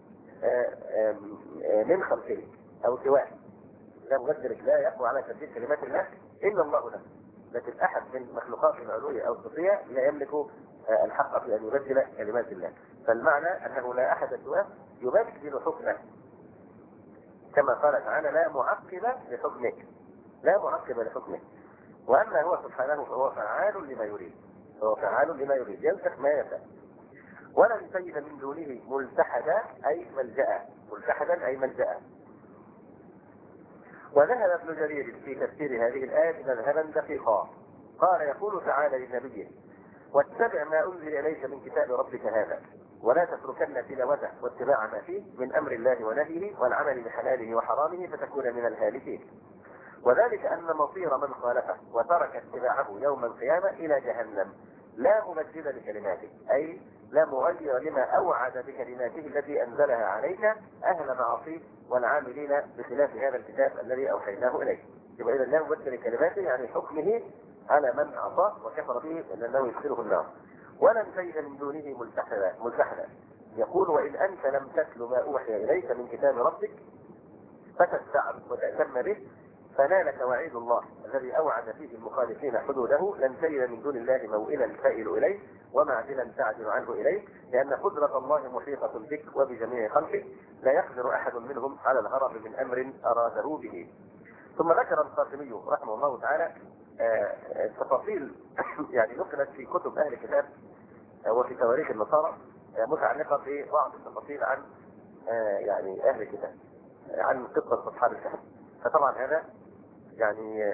من خلقه أو سواه، لا ممثل لا يقوى على تبديل كلمات الله إلا الله نفسه، لكن أحد من مخلوقاته العلوية أو الصفية لا يملك الحق في أن يبدل كلمات الله. فالمعنى أنه لا أحد سواه يبدل حكمه، كما قال تعالى لا معقب لحكمه، لا معقب لحكمه. وأما هو سبحانه فهو فعال لما يريد، هو فعال لما يريد ينسخ ما يشاء. ولا نسيب من دونه ملتحدا أي ملجأ، ملتحدا أي ملجأ. وذهب ابن جرير في تفسير هذه الآية مذهبا دقيقا، قال يقول تعالى لنبيه واتبع ما أنزل إليك من كتاب ربك هذا ولا تتركن تلاوته واتباع ما فيه من أمر الله ونهيه والعمل بحلاله وحرامه فتكون من الهالكين. وذلك أن مصير من خالفه وترك اتباعه يوم القيامة إلى جهنم لا مبدل لكلماته أي لا مغير لما أوعد بكلماته التي أنزلها عليك أهل معاصيه والعاملين بخلاف هذا الكتاب الذي أوحيناه إليك. يبقى إذا لا مبدل لكلماته يعني حكمه على من عصاه وكفر به لأنه يدخله النار. ولن تجد من دونه ملتحدا يقول وإن أنت لم تتل ما أوحي إليك من كتاب ربك فتستعب وتأتم به فنالك وعيد الله الذي أوعد فيه المخالفين حدوده لن تجد من دون الله موئلا تائل إليه ومعدلا تعدل عنه إليه، لأن قدرة الله محيطة بك وبجميع خلقه لا يقدر أحد منهم على الهرب من أمر أراده به. ثم ذكر القاسمي رحمه الله تعالى التفاصيل يعني نقلت في كتب اهل الكتاب وفي تواريخ النصارى متعلقه ببعض التفاصيل عن يعني اهل الكتاب، عن قصه اصحاب الكهف. فطبعا هذا يعني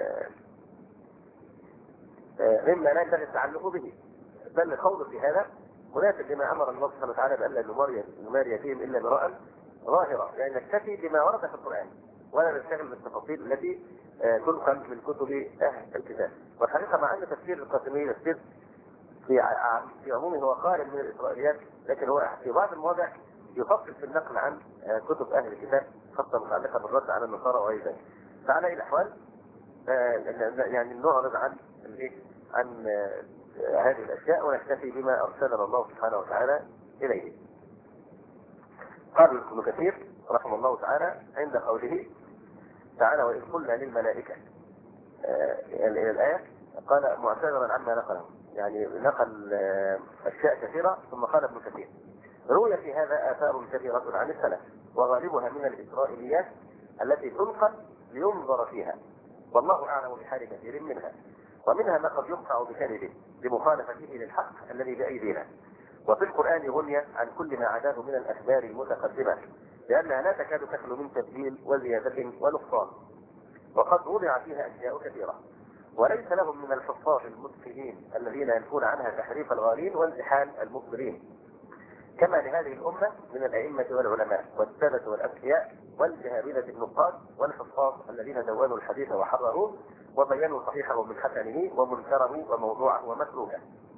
مما لا ينبغي التعلق به، بل الخوض في هذا مناسب لما امر الله سبحانه وتعالى بألا نماري فيهم الا براء ظاهرة، يعني نكتفي بما ورد في القرآن ولا نشتغل بالتفاصيل التي تنقل من كتب اهل الكتاب. والحقيقة مع ان تفسير القاسمي تفسير في عمومه هو قارب من الاسرائيليات، لكن هو في بعض المواضع يفصل في النقل عن كتب اهل الكتاب خاصة متعلقة بالرد على النصارى وغير ذلك. فعلى اي الاحوال يعني نعرض عن هذه الاشياء ونكتفي بما ارسلنا الله سبحانه وتعالى اليه. قال ابن كثير رحمه الله تعالى عند قوله تعالى وإذ قلنا للملائكة إلى الآية، قال معتذرا عما نقله، يعني نقل أشياء كثيرة، ثم قال ابن كثير روي في هذا آثار كثيرة عن السلف وغالبها من الإسرائيليات التي تنقل لينظر فيها، والله أعلم بحال كثير منها، ومنها ما قد يقطع بكذبه لمخالفته للحق الذي بأيدينا. وفي القرآن غني عن كل ما عداه من الأخبار المتقدمة، لأنها لا تكاد تخلو من تبديل وزيادة ونقصان، وقد وضع فيها أشياء كثيرة، وليس لهم من الحفاظ المتقنين الذين ينفون عنها تحريف الغالين وانتحال المخبرين، كما لهذه الأمة من الأئمة والعلماء والسادة والأذكياء والجهابذة النقاد والحفاظ الذين دونوا الحديث وحرروه وبينوا صحيحه من حسنه ومنكره وموضوعه ومتروكه،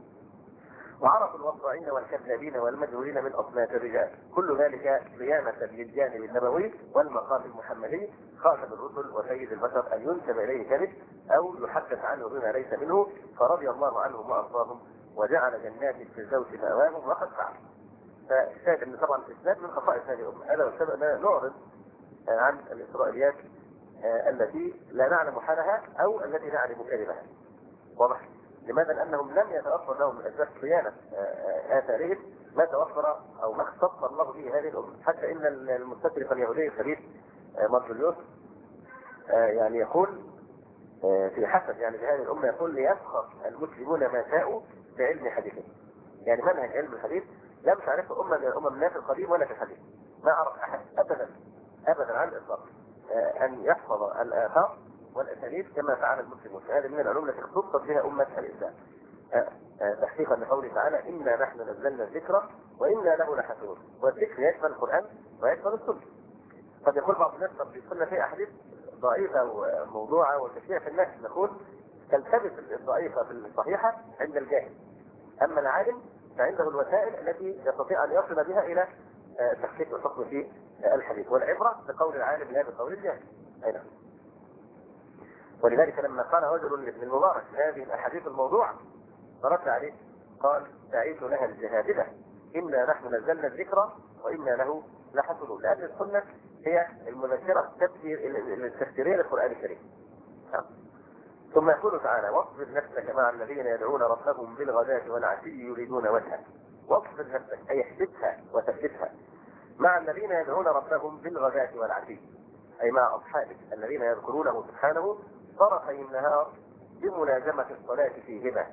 وعرفوا الوضاعين والكذابين والمجهولين من أصناف الرجال، كل ذلك قيامة للجانب النبوي والمقام المحمدي خاتم الرسل وسيد البشر أن ينسب إليه كذب أو يحدث عنه بما ليس منه، فرضي الله عنهم وأرضاهم وجعل جنات الفردوس مأواهم وقد فعل. فالشاهد أن طبعا الإسلام من خصائص هذه الأمة، هذا والسبب أننا نعرض عن الإسرائيليات التي لا نعلم حالها أو التي نعلم كذبها. واضح؟ لماذا؟ لأنهم لم يتوفر لهم من أسباب صيانة آثارهم ما توفر أو ما اختص الله به هذه الأمة، حتى إن المستشرق اليهودي الخبيث مارجليوس يعني يقول في حسب يعني لهذه الأمة، يقول ليسخر المسلمون ما شاءوا بعلم حديثهم. يعني منهج علم الحديث لم تعرفه أمة من الأمم لا في القديم ولا في الحديث، ما عرف أحد أبدا أبدا عن الإطلاق أن يحفظ الآثار والأساليب كما فعل المسلمون. هذه من العلوم التي اختصت بها أمة الإسلام، تحقيقا لقوله تعالى إنا نحن نزلنا الذكر وإنا له لحافظون. والذكر يشمل القرآن ويشمل السنة. قد يقول بعض الناس طب في السنة في أحاديث ضعيفة وموضوعة وتشريع في الناس، نقول تلتبس الضعيفة في الصحيحة عند الجاهل، أما العالم فعنده الوسائل التي يستطيع أن يصل بها إلى تحقيق الحكم في الحديث، والعبرة بقول العالم لا بقول الجاهل. أين؟ ولذلك لما قال رجل لابن المبارك هذه الأحاديث الموضوعة فرد عليه قال تعيش لها الجهابذة إنا نحن نزلنا الذكر وإنا له لحافظون، لأن السنة هي المذكرة التفسيرية للقرآن الكريم. ثم يقول تعالى واصبر نفسك مع الذين يدعون ربهم بالغداة والعشي يريدون وجهه. واصبر نفسك أي احسبها وثبتها مع الذين يدعون ربهم بالغداة والعشي، أي مع أصحابك الذين يذكرونه سبحانه طرفي النهار بملازمة الصلاة فيهما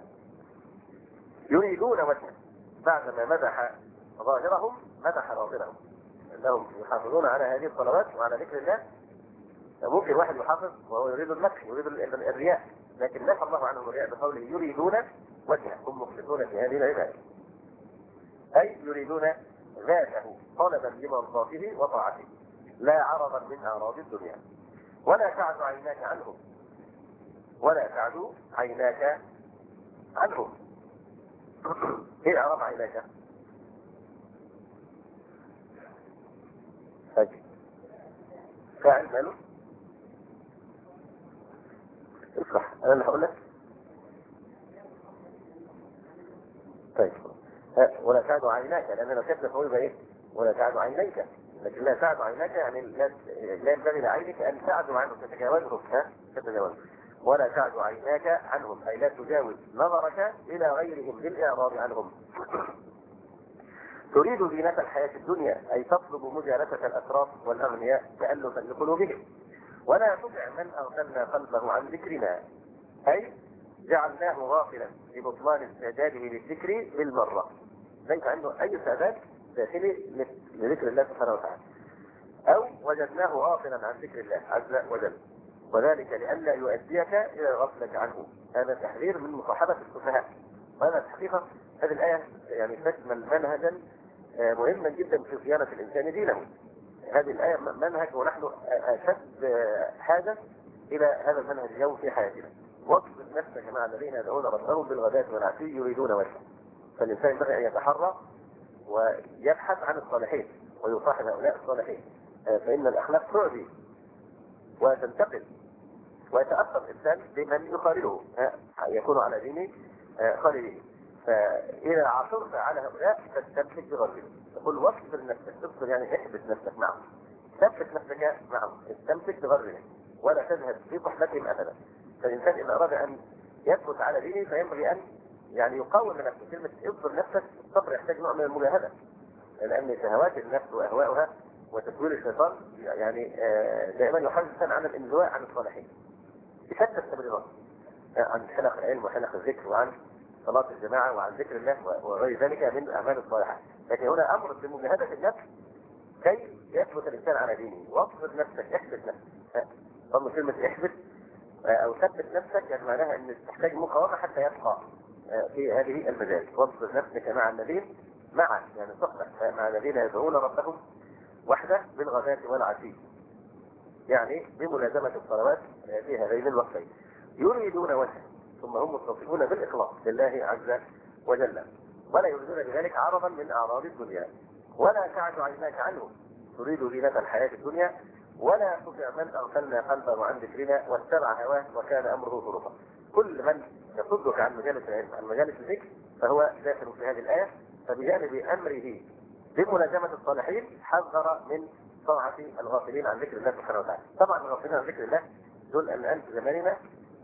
يريدون وجهه، بعدما مدح ظاهرهم مدح باطنهم انهم يحافظون على هذه الصلوات وعلى ذكر الله. ممكن واحد يحافظ وهو يريد المدح يريد الرياء، لكن نفى الله عنهم الرياء بقوله يريدون وجهه، هم مخلصون في هذه العباده، اي يريدون ذاته طلبا لمرضاته وطاعته لا عرضا من اعراض الدنيا. ولا تعد عيناك عنهم، ولا تعد عيناك عنهم. ايه اعراض عيناك؟ فاعل ماله؟ اشرح انا اللي هقول لك. طيب ولا تعد عيناك، لان لو كتبت فوق يبقى ايه؟ ولا تعد عينيك، لكن لا تعد عيناك يعني لا ينبغي لعينك ان تعدوا عنهم تتجاوزهم، تتجاوزهم. ولا تعد عيناك عنهم اي لا تجاوز نظرك الى غيرهم بالاعراض عنهم. تريد زينة الحياة الدنيا أي تطلب مجالسة الأشراف والأغنياء تألفا لقلوبهم. ولا تطع من أغفلنا قلبه عن ذكرنا أي جعلناه غافلا لبطلان استعداده للذكر بالمرة، ليس عنده أي استعداد داخلي لذكر الله سبحانه وتعالى، أو وجدناه غافلا عن ذكر الله عز وجل، وذلك لئلا يؤديك إلى الغفلة عنه. هذا تحذير من مصاحبة السفهاء. وهذا الحقيقة هذه الآية يعني تشمل منهجا مهما جدا في صيانة الإنسان دينه. هذه الآية منهج، ونحن أشد حاجة إلى هذا المنهج اليوم في حياتنا. واصبر نفسك مع الذين يدعون ربهم بالغداة والعشي يريدون وجهه. فالإنسان ينبغي أن يتحرى ويبحث عن الصالحين ويصاحب هؤلاء الصالحين، فإن الأخلاق تعدي وتنتقل، ويتأثر الإنسان بمن يخالله، يكون على دين خالده. فإذا عثرت على هؤلاء فاستمسك بغربهم. تقول واصبر نفسك، اصبر يعني احبس نفسك معهم، ثبت نفسك معهم، استمسك بغربهم ولا تذهب في صحبتهم أبدا. فالإنسان إذا أراد أن يثبت على دينه فينبغي أن يعني يقاوم نفسه. كلمة اصبر نفسك، الصبر يحتاج نوع من المجاهدة، لأن شهوات النفس وأهواؤها وتسويل الشيطان يعني دائما يحرص الإنسان على الانزواء عن الصالحين بشتى التبريرات، عن حلق العلم وحلق الذكر وعن صلاة الجماعة وعن ذكر الله وغير ذلك من الأعمال الصالحة. لكن هنا أمر بمجاهدة النفس كي يثبت الإنسان على دينه. واصبر نفسك، احبس نفسك. ضمن كلمة احبس أو ثبت نفسك يعني معناها أن تحتاج مقاومة حتى يبقى في هذه المجال. واصبر نفسك مع الذين يعني صحبة مع الذين يدعون ربهم وحده بالغداة والعشي، يعني بملازمة الصلوات في هذين الوقتين، يريدون وجهه، ثم هم متصفون بالإخلاص لله عز وجل، ولا يريدون بذلك عرضا من أعراض الدنيا، ولا تعد عيناك عنه تريد زينة الحياة الدنيا، ولا تطع من أغفلنا قلبه عن ذكرنا واتبع هواه وكان أمره فرطا. كل من يصدك عن مجالس العلم عن مجالس الذكر فهو داخل في هذه الآية. فبجانب أمره بملازمة الصالحين حذر من طاعة الغافلين عن ذكر الله سبحانه وتعالى. طبعا الغافلين عن ذكر الله دول الآن في زماننا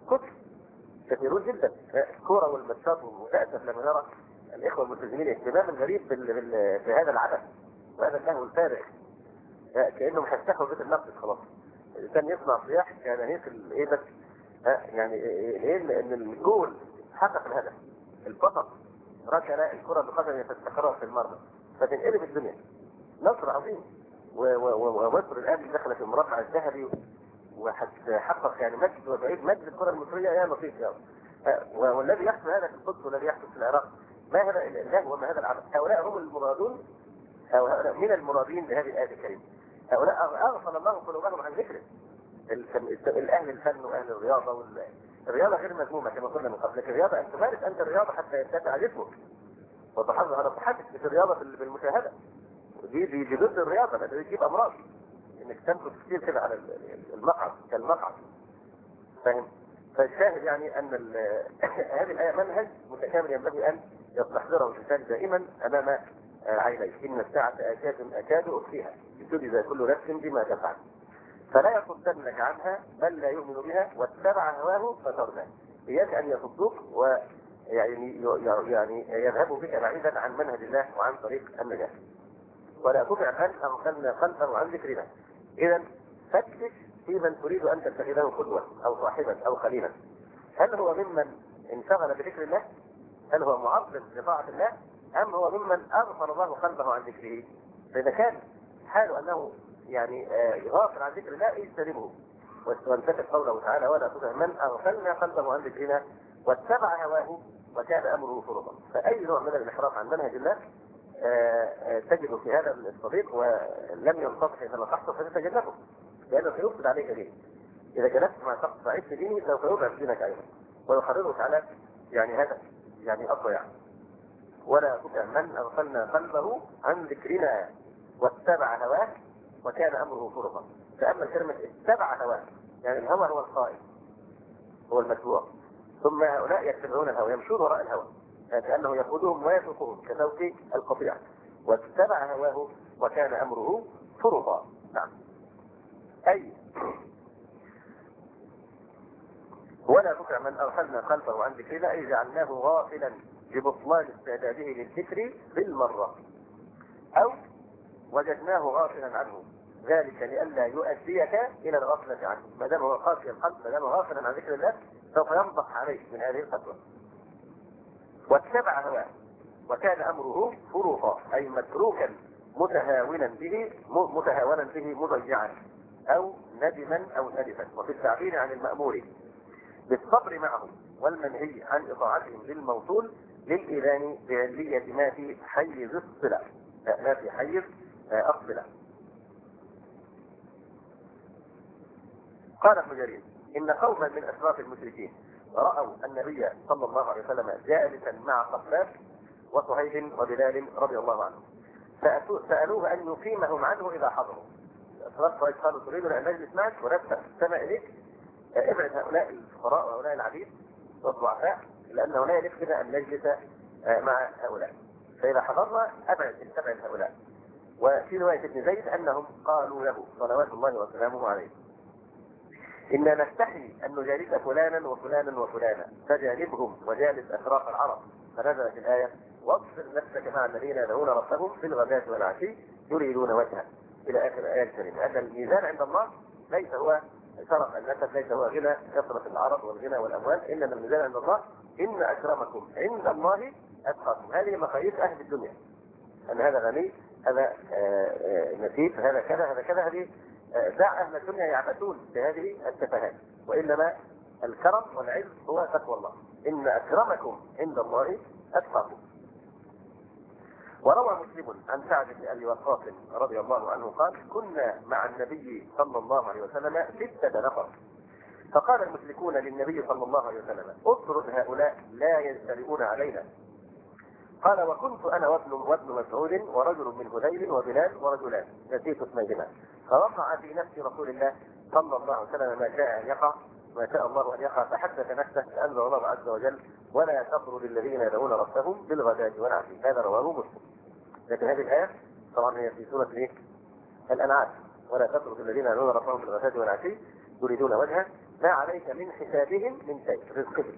كثيرون جدا، الكورة والماتشات، وللأسف لما نرى الإخوة الملتزمين اهتماما غريب بهذا العبث وهذا اللهو الفارغ، كأنهم هيفتحوا بيت النقد خلاص. الإنسان يصنع صياح كناهيق الإيبس، يعني إيه إن الجول حقق الهدف، البطل ركن الكرة بقدم يتستقر في المرمى فتنقلب الدنيا. نصر عظيم، ومصر الآن دخلت في المربع الذهبي وحقق يعني مجد وبعيد مجد الكرة المصرية يا لطيف يا والذي يحدث هذا في القدس والذي يحدث في العراق ما هذا اللهو وما هذا العبث. هؤلاء هم المرادون، أو هؤلاء من المرادين بهذه الآية الكريمة. هؤلاء أغفل الله قلوبهم عن ذكره. الأهل الفن وأهل الرياضة الرياضة غير مذمومة كما قلنا من قبل، لكن الرياضة أن تمارس أنت الرياضة حتى يرتفع جسمك وتحافظ على صحتك، مش الرياضة بالمشاهدة. دي ضد الرياضة، لأن تجيب أمراض إنك تنفس كثير كده على المقعد كالمقعد، فاهم؟ فالشاهد يعني أن هذه الآية منهج متكامل ينبغي أن يستحضره الإنسان دائما أمام عينيه. إن الساعة أكاد أخفيها لتجزى كل نفس بما تفعل، فلا يصدنك عنها بل لا يؤمن بها واتبع هواه فتردى. إياك أن يصدوك ويعني يذهبوا بك بعيدا عن منهج الله وعن طريق النجاة. ولا تطع من أغفلنا قلبه عن ذكرنا. إذا فتش في من تريد أن تتخذه قدوة أو صاحبا أو خليلا. هل هو ممن انشغل بذكر الله؟ هل هو معظم لطاعة الله؟ أم هو ممن أغفل الله قلبه عن ذكره؟ فإذا كان حاله أنه يعني غافل عن ذكر الله يجتنبه وانتفت قوله تعالى ولا تطع من أغفلنا قلبه عن ذكرنا واتبع هواه وكان أمره فرطا. فأي نوع من الانحراف عن منهج الله تجد في هذا الصديق ولم ينتظر إذا نصحته فتتجنبه، لأنه سيفسد عليك دينك. إذا جلست مع شخص ضعيف في دينه سوف يضعف دينك أيضا ويحررك على يعني هذا يعني أضيع. ولا تطع من أغفلنا قلبه عن ذكرنا واتبع هواه وكان أمره فرطا. فأما كلمة اتبع هواه يعني الهوى هو القائد هو المتبوع، ثم هؤلاء يتبعون الهوى يمشون وراء الهوى كأنه يقودهم ويسوقهم كسوق القطيع. واتبع هواه وكان أمره فرطا. نعم. أي ولا تطع من أغفلنا قلبه عن ذكرنا أي جعلناه غافلا ببطلان استعداده للذكر بالمرة، أو وجدناه غافلا عنه ذلك لئلا يؤديك إلى الغفلة عنه. ما دام هو قاسي القلب، ما دام غافلا عن ذكر الله سوف ينضح عليه من هذه الفتوى، واتبع هواه وكان امره فرطا، اي متروكا متهاونا به مضيعا او ندما او ندفا. وفي التعبير عن المأمور بالصبر معهم والمنهي عن اطاعتهم للموصول للإذان بعلية ما في حيز الصلة، ما في حيز الصلة. قال ابن جرير إن قوما من أشراف المشركين رأوا النبي صلى الله عليه وسلم جالسا مع خباب وصهيب وبلال رضي الله عنهم، سألوه أن يقيمهم عنه إذا حضروا. أشراف قريش قالوا تريدنا أن نجلس معك ونفتح السماء إليك، ابعد هؤلاء الفقراء وهؤلاء العبيد والضعفاء، لأنه لا يليق بنا أن نجلس مع هؤلاء، فإذا حضرنا استبعد هؤلاء. وفي رواية ابن زيد أنهم قالوا له صلوات الله وسلامه عليه إننا نستحي أن نجالس فلانا وفلانا وفلانا فجانبهم وجالس أشراف العرب، فنزلت الآية واصبر نفسك مع الذين يدعون ربهم في الغداة والعشي يريدون وجهه إلى آخر الآية الكريمة. أن الميزان عند الله ليس هو شرف النسب، ليس هو غنى كثرة العرب والغنى والأموال، إنما الميزان عند الله إن أكرمكم عند الله أتقاكم. هذه مقاييس أهل الدنيا، أن هذا غني، هذا نسيب، هذا كذا، هذا كذا. هذه دع أهل الدنيا يعبثون بهذه التفاهات، وإنما الكرم والعز هو تقوى الله، إن أكرمكم عند الله أتقاكم. وروى مسلم عن سعد بن أبي وقاص رضي الله عنه قال كنا مع النبي صلى الله عليه وسلم 6 نفر، فقال المشركون للنبي صلى الله عليه وسلم اطرد هؤلاء لا يجترئون علينا. قال وكنت أنا وابن مسعود ورجل من هذيل وبلال ورجلان نسيت اسميهما، فوقع في نفس رسول الله صلى الله عليه وسلم ما شاء أن يقع، ما شاء الله أن يقع، فحدث نفسه فأنزل الله عز وجل ولا تطرد الذين يدعون ربهم بالغداة والعشي. هذا رواه مسلم. لكن هذه الآية طبعا هي في سورة الأنعام، ولا تطرد الذين يدعون ربهم بالغداة والعشي يريدون وجهه ما عليك من حسابهم من شيء رزقهم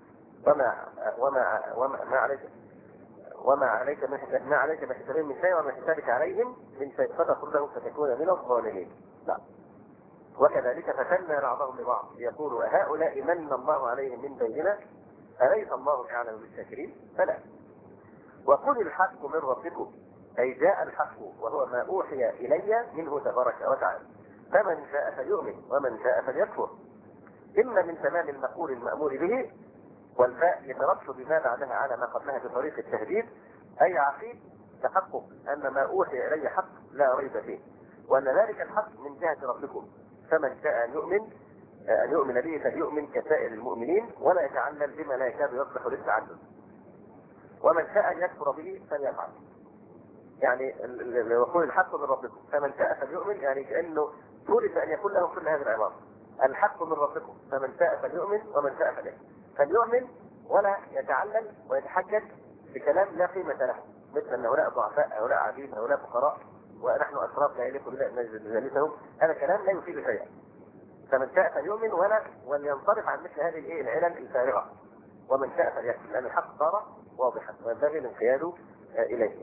وما عليك من حسابهم من شيء وما حسابك عليهم من شيء فتخرجه فتكون من الظالمين. لا. وكذلك فتنا بعضهم لبعض يقول هؤلاء من الله عليهم من بيننا أليس الله أعلم بالشاكرين؟ فلا. وقل الحق من ربكم، أي جاء الحق وهو ما أوحي إلي منه تبارك وتعالى، فمن شاء فليؤمن ومن شاء فليكفر. إما من تمام المقول المأمور به، والفاء يترتب بما بعدها على ما قبلها بطريق التهديد، أي عقيد تحقق أن ما أوحي إلي حق لا ريب فيه، وأن ذلك الحق من جهة ربكم، فمن شاء أن يؤمن به فليؤمن كسائر المؤمنين ولا يتعلل بما لا يكاد يصلح للتعلل، ومن شاء أن يكفر به فليفعل. يعني يقول الحق من ربكم فمن شاء فليؤمن، يعني كأنه ثلث أن يكون له كل هذه العبارة، الحق من ربكم فمن شاء فليؤمن ومن شاء فليؤمن ولا يتعلل ويتحجج بكلام لا قيمة له، مثل أن هؤلاء ضعفاء، هؤلاء عبيد، هؤلاء فقراء، ونحن أشراف لا يليق بنا أن نجلسهم. هذا كلام لا يفيد شيئا. فمن شاء فليؤمن ولينصرف عن مثل هذه العلل الفارغة، ومن شاء فليكفر، لأن الحق صار واضحا وينبغي الانقياد إليه.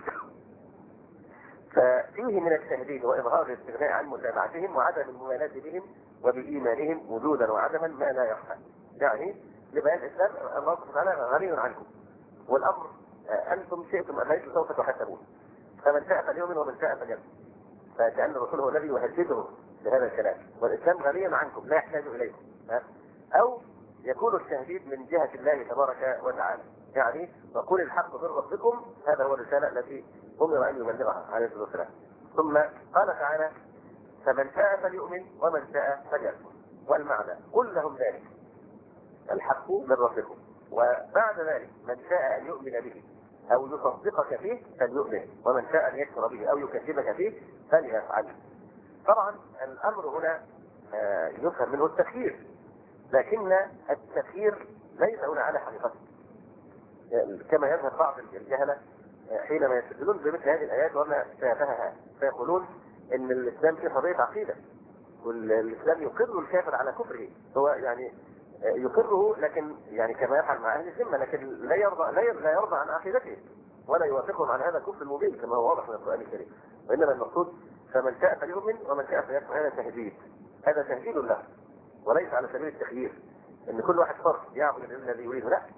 ففيه من التهديد وإظهار الاستغناء عن متابعتهم وعدم الموالاة بهم وبإيمانهم وجودا وعدما ما لا يخفى، يعني لبيان الإسلام الله سبحانه وتعالى غني عنكم، والأمر أنتم شئتم أم ليتم سوف تحاسبون، فمن شاء فليؤمن ومن شاء فليكفر. فكأن الرسول هو الذي يهدده بهذا الكلام، والإسلام غني عنكم لا يحتاج إليكم. أو يكون التهديد من جهة الله تبارك وتعالى، يعني وقل الحق من ربكم، هذا هو الرسالة التي أمر أن يبلغها عليه الصلاة والسلام. ثم قال تعالى فمن شاء فليؤمن ومن شاء فليكفر، والمعنى قل لهم ذلك الحق من ربكم، وبعد ذلك من شاء أن يؤمن به أو يصدقك فيه فليؤمن، ومن شاء أن يكفر به أو يكذبك فيه فليفعل. طبعا الأمر هنا يفهم منه التخيير، لكن التخيير ليس هنا على حقيقته، كما يذهب بعض الجهلة حينما يستدلون بمثل هذه الآيات وما شابهها، فيقولون إن الإسلام في قضية عقيدة، والإسلام يقر الكافر على كفره، هو يعني يقره لكن يعني كما يفعل مع أهل الذمة، لكن لا يرضى عن عقيدته ولا يوافقهم عن هذا الكفر المبين كما هو واضح من القرآن الكريم. وإنما المقصود فمن شاء فليؤمن ومن شاء فليكفر، هذا تهديد له وليس على سبيل التخيير. ان كل واحد حر يعبد الذي يريده، لا،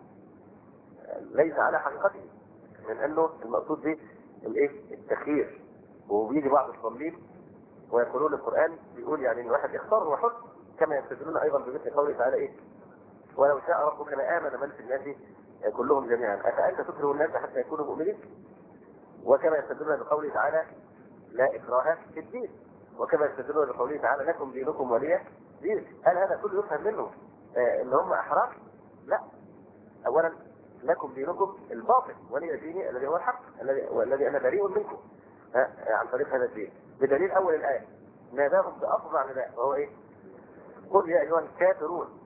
ليس على حقيقته، من انه المقصود به الايه؟ التخيير. وبيجي بعض الضالين ويقولون القران بيقول يعني ان الواحد يختار وحر، كما يستدلون ايضا بمثل قوله تعالى ايه؟ ولو شاء ربك لآمن من في الناس كلهم جميعا افانت تكره الناس حتى يكونوا مؤمنين. وكما يستدلون بقوله تعالى لا اكراه في الدين، وكما يستدلون بقوله تعالى لكم دينكم ولي دين. هل هذا كله يفهم منه ان هم احرار؟ لا. اولا لكم دينكم الباطل ولي ديني الذي هو الحق، والذي انا بريء منكم عن طريق هذا الدين. بدليل اول الايه ناداهم بافظع نداء وهو ايه؟ قل يا ايها الكافرون.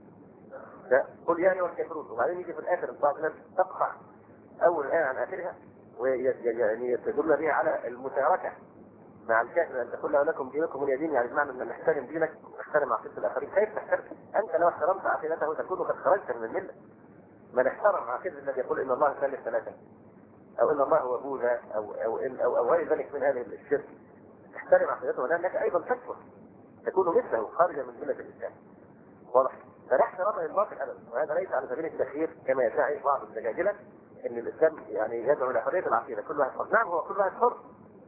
قل يا ايها الكافرون. وبعدين يجي في الاخر بعض الناس تقطع اول ايه عن اخرها ويعني يستدل بها على المشاركه مع الكافر، ان تقول له لكم دينكم ولي دين، يعني بمعنى ان نحترم دينك ونحترم عقيده الاخرين. كيف تحترم؟ انت لو احترمت عقيدته تكون قد خرجت من المله. من احترم عقيده الذي يقول ان الله ثالث ثلاثه، او ان الله هو بوذا او غير ذلك من هذه الشرك، تحترم عقيدته لانك ايضا تكفر، تكون مثله خارجا من مله الاسلام. واضح؟ فلا احترام للباطل ابدا، وهذا ليس على سبيل التخيير كما يدعي بعض الدجاجله ان الاسلام يعني يدعو الى حريه العقيده، كل واحد حر. نعم هو كل واحد حر،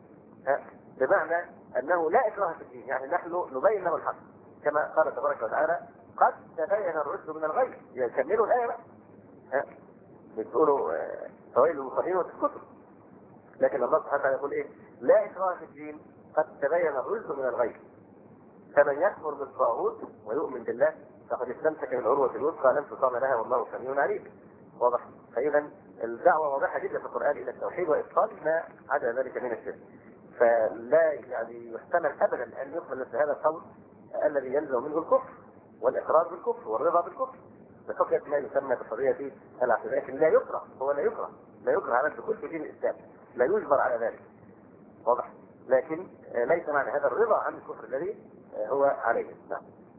بمعنى انه لا اكراه في الدين، يعني نحن نبين له الحق كما قال تبارك وتعالى قد تبين الرشد من الغي. يكملوا الايه بقى بتقولوا فويل للمصلين وتسكتوا، لكن الله سبحانه وتعالى يقول ايه؟ لا اكراه في الدين قد تبين الرشد من الغي، فمن يكفر بالطاغوت ويؤمن بالله فقد استمسك بالعروة الوثقى لا انفصام لها والله سميع عليم. واضح؟ فاذا الدعوه واضحه جدا في القران الى التوحيد وابطال ما عدا ذلك من الشرك. فلا يعني يحتمل ابدا ان يقبل مثل هذا القول الذي يلزم منه الكفر والاقرار بالكفر والرضا بالكفر بحكم ما يسمى بحريه العقيده، لكن لا يكره، هو لا يكره على الدخول في دين الاسلام، لا يجبر على ذلك. واضح؟ لكن ليس معنى هذا الرضا عن الكفر الذي هو عليه. نعم.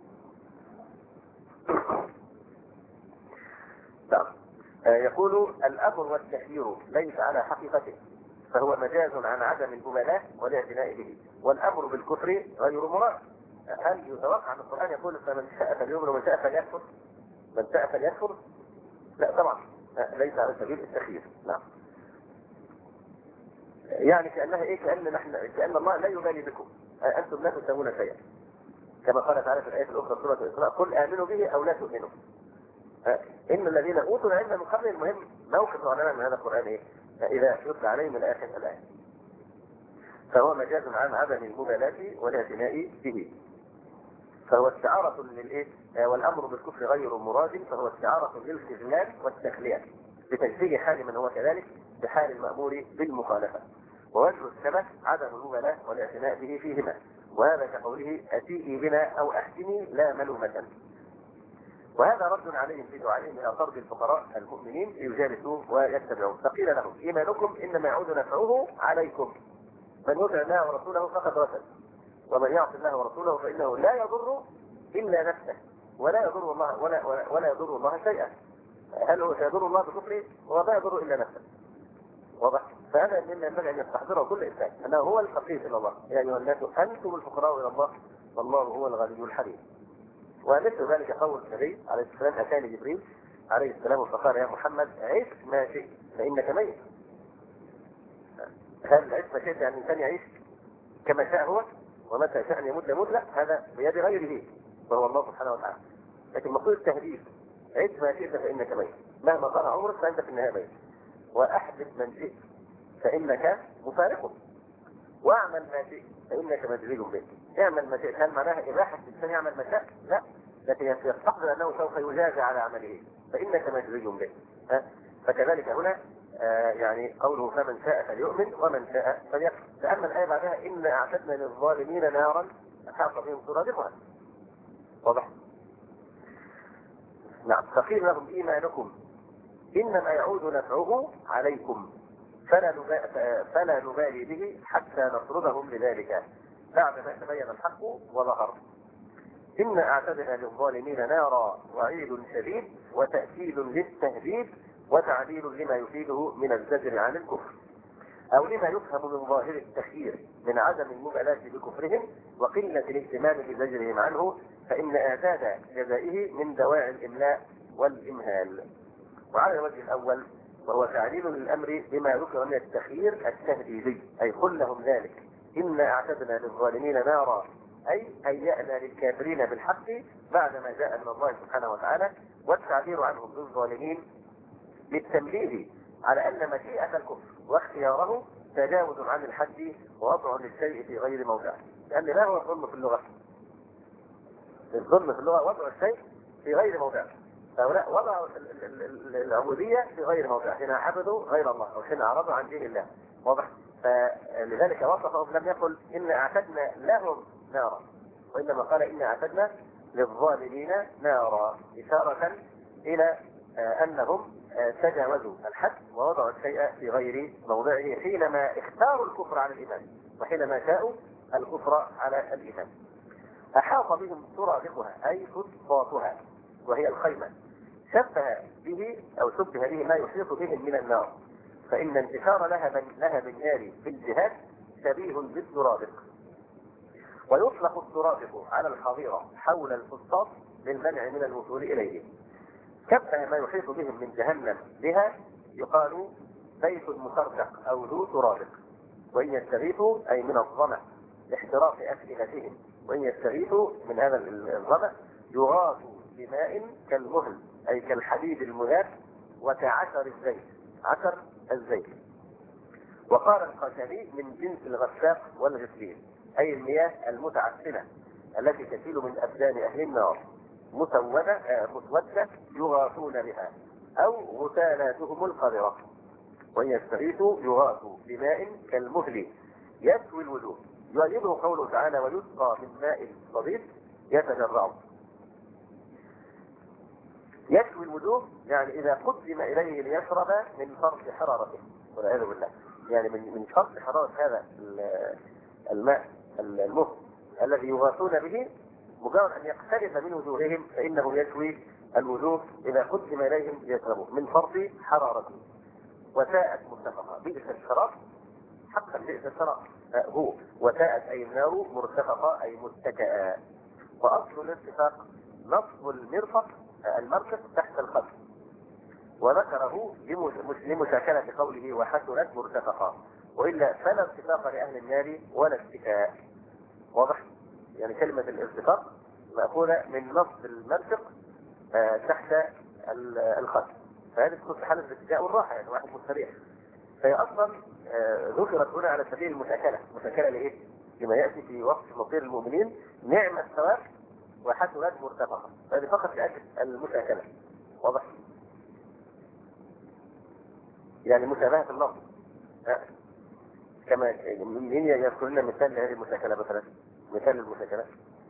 نعم. يقول الامر والتخيير ليس على حقيقته، فهو مجاز عن عدم المبالاة والاعتناء به، والامر بالكفر غير مراد. هل يتوقع ان القران يقول فمن شاء فليؤمن ومن شاء فليكفر؟ من شاء فليكفر؟ لا طبعا، ليس على سبيل التخيير. نعم. يعني كانها ايه؟ كان الله لا يبالي بكم، انتم لا تسوون شيئا، كما قال تعالى في الايه الاخرى سوره الاسراء قل امنوا به او لا تؤمنوا. ان الذين اوتوا العلم من قبل، المهم موقف العلماء من هذا القران ايه؟ اذا يتلى عليهم الاخر الايه. فهو مجاز عن عدم المبالاة والاعتناء به، فهو استعارة للايه؟ والامر بالكفر غير مراد، فهو استعارة للخذلان والتخلية بتشبيه حال من هو كذلك بحال المأمور بالمخالفة. ووجه السبب عدم المبالاة والاعتناء به فيهما، وهذا كقوله أتيئي بنا أو أحسني لا ملومة. وهذا رد عليهم في دعائهم الى طرد الفقراء المؤمنين ليجالسوه ويتبعوه، فقيل لهم ايمانكم انما يعود نفعه عليكم، من يطع الله ورسوله فقد رشد، ومن يعص الله ورسوله فانه لا يضر الا نفسه ولا يضر الله ولا يضر الله شيئا. هل هو سيضر الله بكفره؟ هو لا يضر الا نفسه. واضح؟ فهذا مما ينبغي ان يستحضره كل انسان، انه هو الفقير الى الله. يا ايها الناس انتم الفقراء الى الله والله هو الغني الحميد. ومثل ذلك قول النبي عليه السلام اتاني جبريل عليه السلام فقال يا محمد عش ما شئت فانك ميت. هل عش ما شئت يعني الانسان يعيش كما شاء هو ومتى شاء ان يموت يموت؟ لا، هذا بيد غيره وهو الله سبحانه وتعالى. لكن مقصود التهديد عش ما شئت فانك ميت، مهما طال عمرك فانت في النهايه ميت. واحبب من شئت فانك مفارقه، واعمل ما شئت فانك مجزي به. اعمل ما شئت هل معناها اباحه الانسان يعمل ما شاء؟ لا، لكن يستحضر انه سوف يجازى على عمله فانك مجزي به. فكذلك هنا يعني قوله فمن شاء فليؤمن ومن شاء فليكفر. فاما الايه بعدها ان اعتدنا للظالمين نارا احاط بهم سرادقها. واضح؟ نعم. فقيل لهم ايمانكم انما يعود نفعه عليكم فلا نبالي به حتى نطردهم لذلك بعد ما تبين الحق وظهر. إن أعتدنا للظالمين نارا وعيد شديد وتأكيد للتهديد وتعديل لما يفيده من الزجر عن الكفر. أو لما يفهم من ظاهر التخيير من عدم المبالاة بكفرهم وقلة الاهتمام بزجرهم عنه، فإن اعتاد جزائه من دواعي الإملاء والإمهال. وعلى الوجه الأول وهو تعليل للأمر بما ذكر من التخيير التهديدي، أي قل لهم ذلك إنا أعتدنا للظالمين نارا، أي هيأنا للكافرين بالحق بعدما جاء من الله سبحانه وتعالى، والتعبير عنهم بالظالمين للتنبيه على أن مشيئة الكفر واختياره تجاوز عن الحد ووضع للشيء في غير موضعه. لأن ما هو الظلم في اللغة؟ الظلم في اللغة وضع الشيء في غير موضعه. هؤلاء وضعوا العبودية في غير موضعه، هنا عبدوا غير الله أو هنا أعرضوا عن دين الله. واضح؟ فلذلك وصفهم لم يقل إن أعتدنا لهم نارا، وإنما قال إن أعتدنا للظالمين نارا، إشارة إلى أنهم تجاوزوا الحد ووضعوا الشيء في غير موضعه حينما اختاروا الكفر على الإيمان وحينما شاءوا الكفر على الإيمان. أحاط بهم سرادقها أي فسطاطها وهي الخيمة، شبه به ما يحيط بهم من النار، فإن انتشار لها بالنار في الجهاد شبيه بالسرادق. ويطلق السرادق على الحظيرة حول الفسطاط للمنع من الوصول إليه. شبه ما يحيط بهم من جهنم بها يقال بيت مسردق أو ذو سرادق. وإن يستغيثوا أي من الظمأ لاحتراق أفئدتهم، وإن يستغيثوا من هذا الظمأ يغاثوا بماء كالمهل أي كالحديد المذاب وكعشر الزيت، عشر الزيت. وقال القشري من جنس الغساق والغسلين، أي المياه المتعفنة التي تسيل من أبدان أهل النار مسودة يغاثون بها، أو غسالاتهم القذرة. وإن يستغيثوا يغاثوا بماء كالمهل يسوي الوجوه، يؤيده قوله تعالى ويسقى من ماء صديق يتجرعه. يسوي الوجوه يعني إذا قدم إليه ليشرب من فرط حرارته والعياذ بالله، يعني من فرط حرارة هذا الماء المهل الذي يغاثون به، مجرد أن يقترب من وجوههم فإنه يسوي الوجوه إذا قدم إليهم ليشربوا من فرط حرارته. وساءت مرتفقة، بئس الشراب، حقا بئس الشراب هو. وساءت أي النار مرتفقة أي متكئة. وأصل الاتفاق نصب المرفق تحت الخد، وذكره لمشاكلة قوله وحسنت مرتفقة، وإلا فلا اتفاق لأهل النار ولا اتكاء. واضح؟ يعني كلمة الاتفاق مأخوذة من نصب المرفق تحت الخد، فهذه تكون في حالة الاتكاء والراحة، يعني واحد مستريح. فهي أصلا ذكرت هنا على سبيل المشاكلة. مشاكلة لإيه؟ لما يأتي في وصف مصير المؤمنين نعم الثواب وحسنت مرتفقة، فهذه فقط لأجل المشاكلة. واضح؟ يعني مشابهة اللفظ. كما مين يذكر لنا مثال لهذه المشاكلة؟ مثال المشاكلة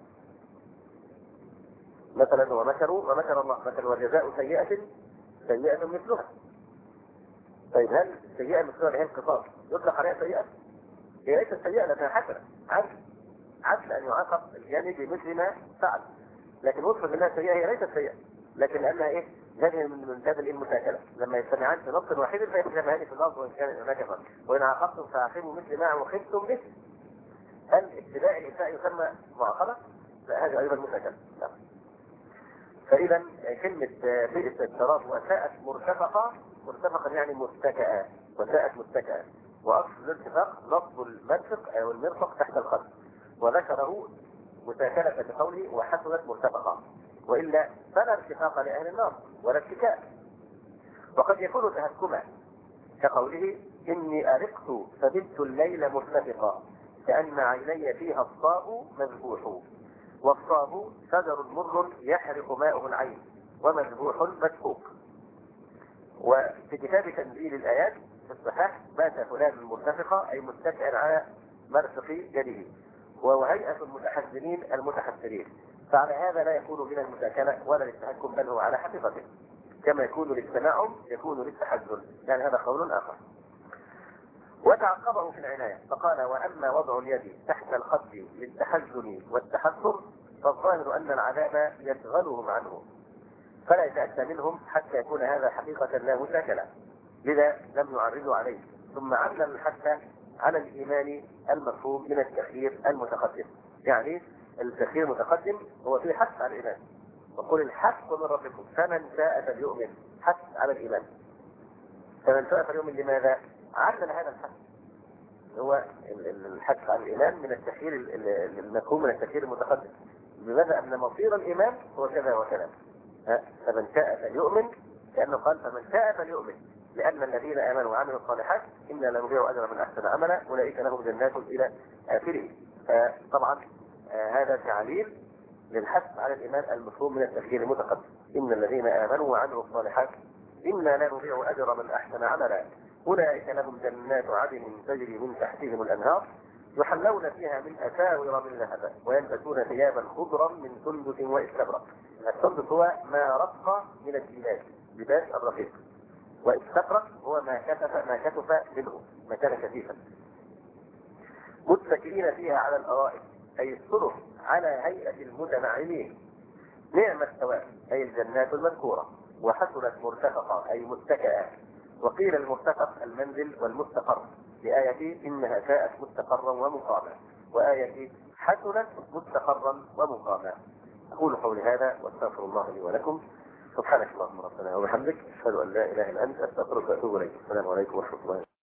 مثلا ومكروا ومكر الله، مثلا وجزاء سيئة مثلها. طيب هل السيئة مثلها اللي هي القصاص يطلق عليها سيئة؟ هي ليست سيئة لكنها حسنة، عدل أن يعاقب الجاني بمثل ما فعل، لكن وصف منها سيئة هي ليست سيئة، لكن لأنها إيه؟ جاني من باب المشاكلة، لما يجتمعان في نص واحد فيجتمعان في اللفظ وإن كان هناك فرق. وإن عاقبتم فعاقبوا مثل ما عوقبتم به. هل ابتداء الإساءة يسمى معاقبة؟ لا، هذه أيضا مشاكلة. فإذا كلمة بئس الشراب وساءت مرتفقة يعني متكئة، وساءت متكئة. وأصل الاتفاق نصب المرفق أو المرفق تحت الخد، وذكره مشاكلة بقوله وحسنت مرتفقة، وإلا فلا ارتفاق لأهل النار ولا اتكاء. وقد يكون تهكما كقوله إني أرقت فبت الليل مرتفقا كأن عيني فيها الصاب مذبوح. والصاب شجر مر يحرق ماؤه العين ومذبوح مسكوك. وفي كتاب تنزيل الآيات في الصحاح مات فلان مرتفقا أي متكئا على مرفق يده، وهيئة المتحزنين المتحسرين. فعلى هذا لا يكون من المشاكلة ولا للتهكم، بل هو على حقيقته، كما يكون للتناعم يكون للتحزن، يعني هذا قول آخر. وتعقبه في العناية فقال وأما وضع اليد تحت الخد للتحزن والتحسر فالظاهر أن العذاب يشغلهم عنه فلا يتأتى منهم حتى يكون هذا حقيقة لا مشاكلة، لذا لم يعرضوا عليه ثم علل الحث على الإيمان المفهوم من التخيير المتقدم. يعني التخيير المتقدم هو فيه حث على الإيمان، وقل الحق من ربكم فمن شاء فليؤمن، حث على الإيمان. فمن شاء فليؤمن لماذا؟ علل هذا الحث هو الحث على الإيمان من التخيير المفهوم من التخيير المتقدم. بماذا؟ أن مصير الإيمان هو كذا وكذا. فمن شاء فليؤمن، لأنه قال فمن شاء فليؤمن، لأن الذين آمنوا وعملوا الصالحات إنا لا نضيع أجر من أحسن عملا أولئك لهم جنات إلى آخره. طبعا هذا تعليل للحث على الإيمان المفهوم من التخيير المتقدم. إن الذين آمنوا وعملوا الصالحات إنا لا نضيع أجر من أحسن عملا أولئك لهم جنات عدن تجري من تحتهم الأنهار يحلون فيها من أساور من ذهب ويلبسون ثيابا خضرا من سندس واستبرق. السندس هو ما رق من الجلاد، لباس الرقيق، واستبرق هو ما كتف منه، ما كان كثيفا. متكئين فيها على الأرائك أي السرر على هيئة المتنعمين. نعم الثواب أي الجنات المذكورة. وحسنت مرتفقة أي متكئة. وقيل المرتفق المنزل والمستقر لآية إنها ساءت مستقرا ومقاما، وآية حسنت مستقرا ومقاما. أقول قولي هذا واستغفر الله لي ولكم. سبحانك اللهم ربنا وبحمدك أشهد أن لا إله إلا أنت أستغفرك وأتوب إليك. السلام عليكم ورحمة الله.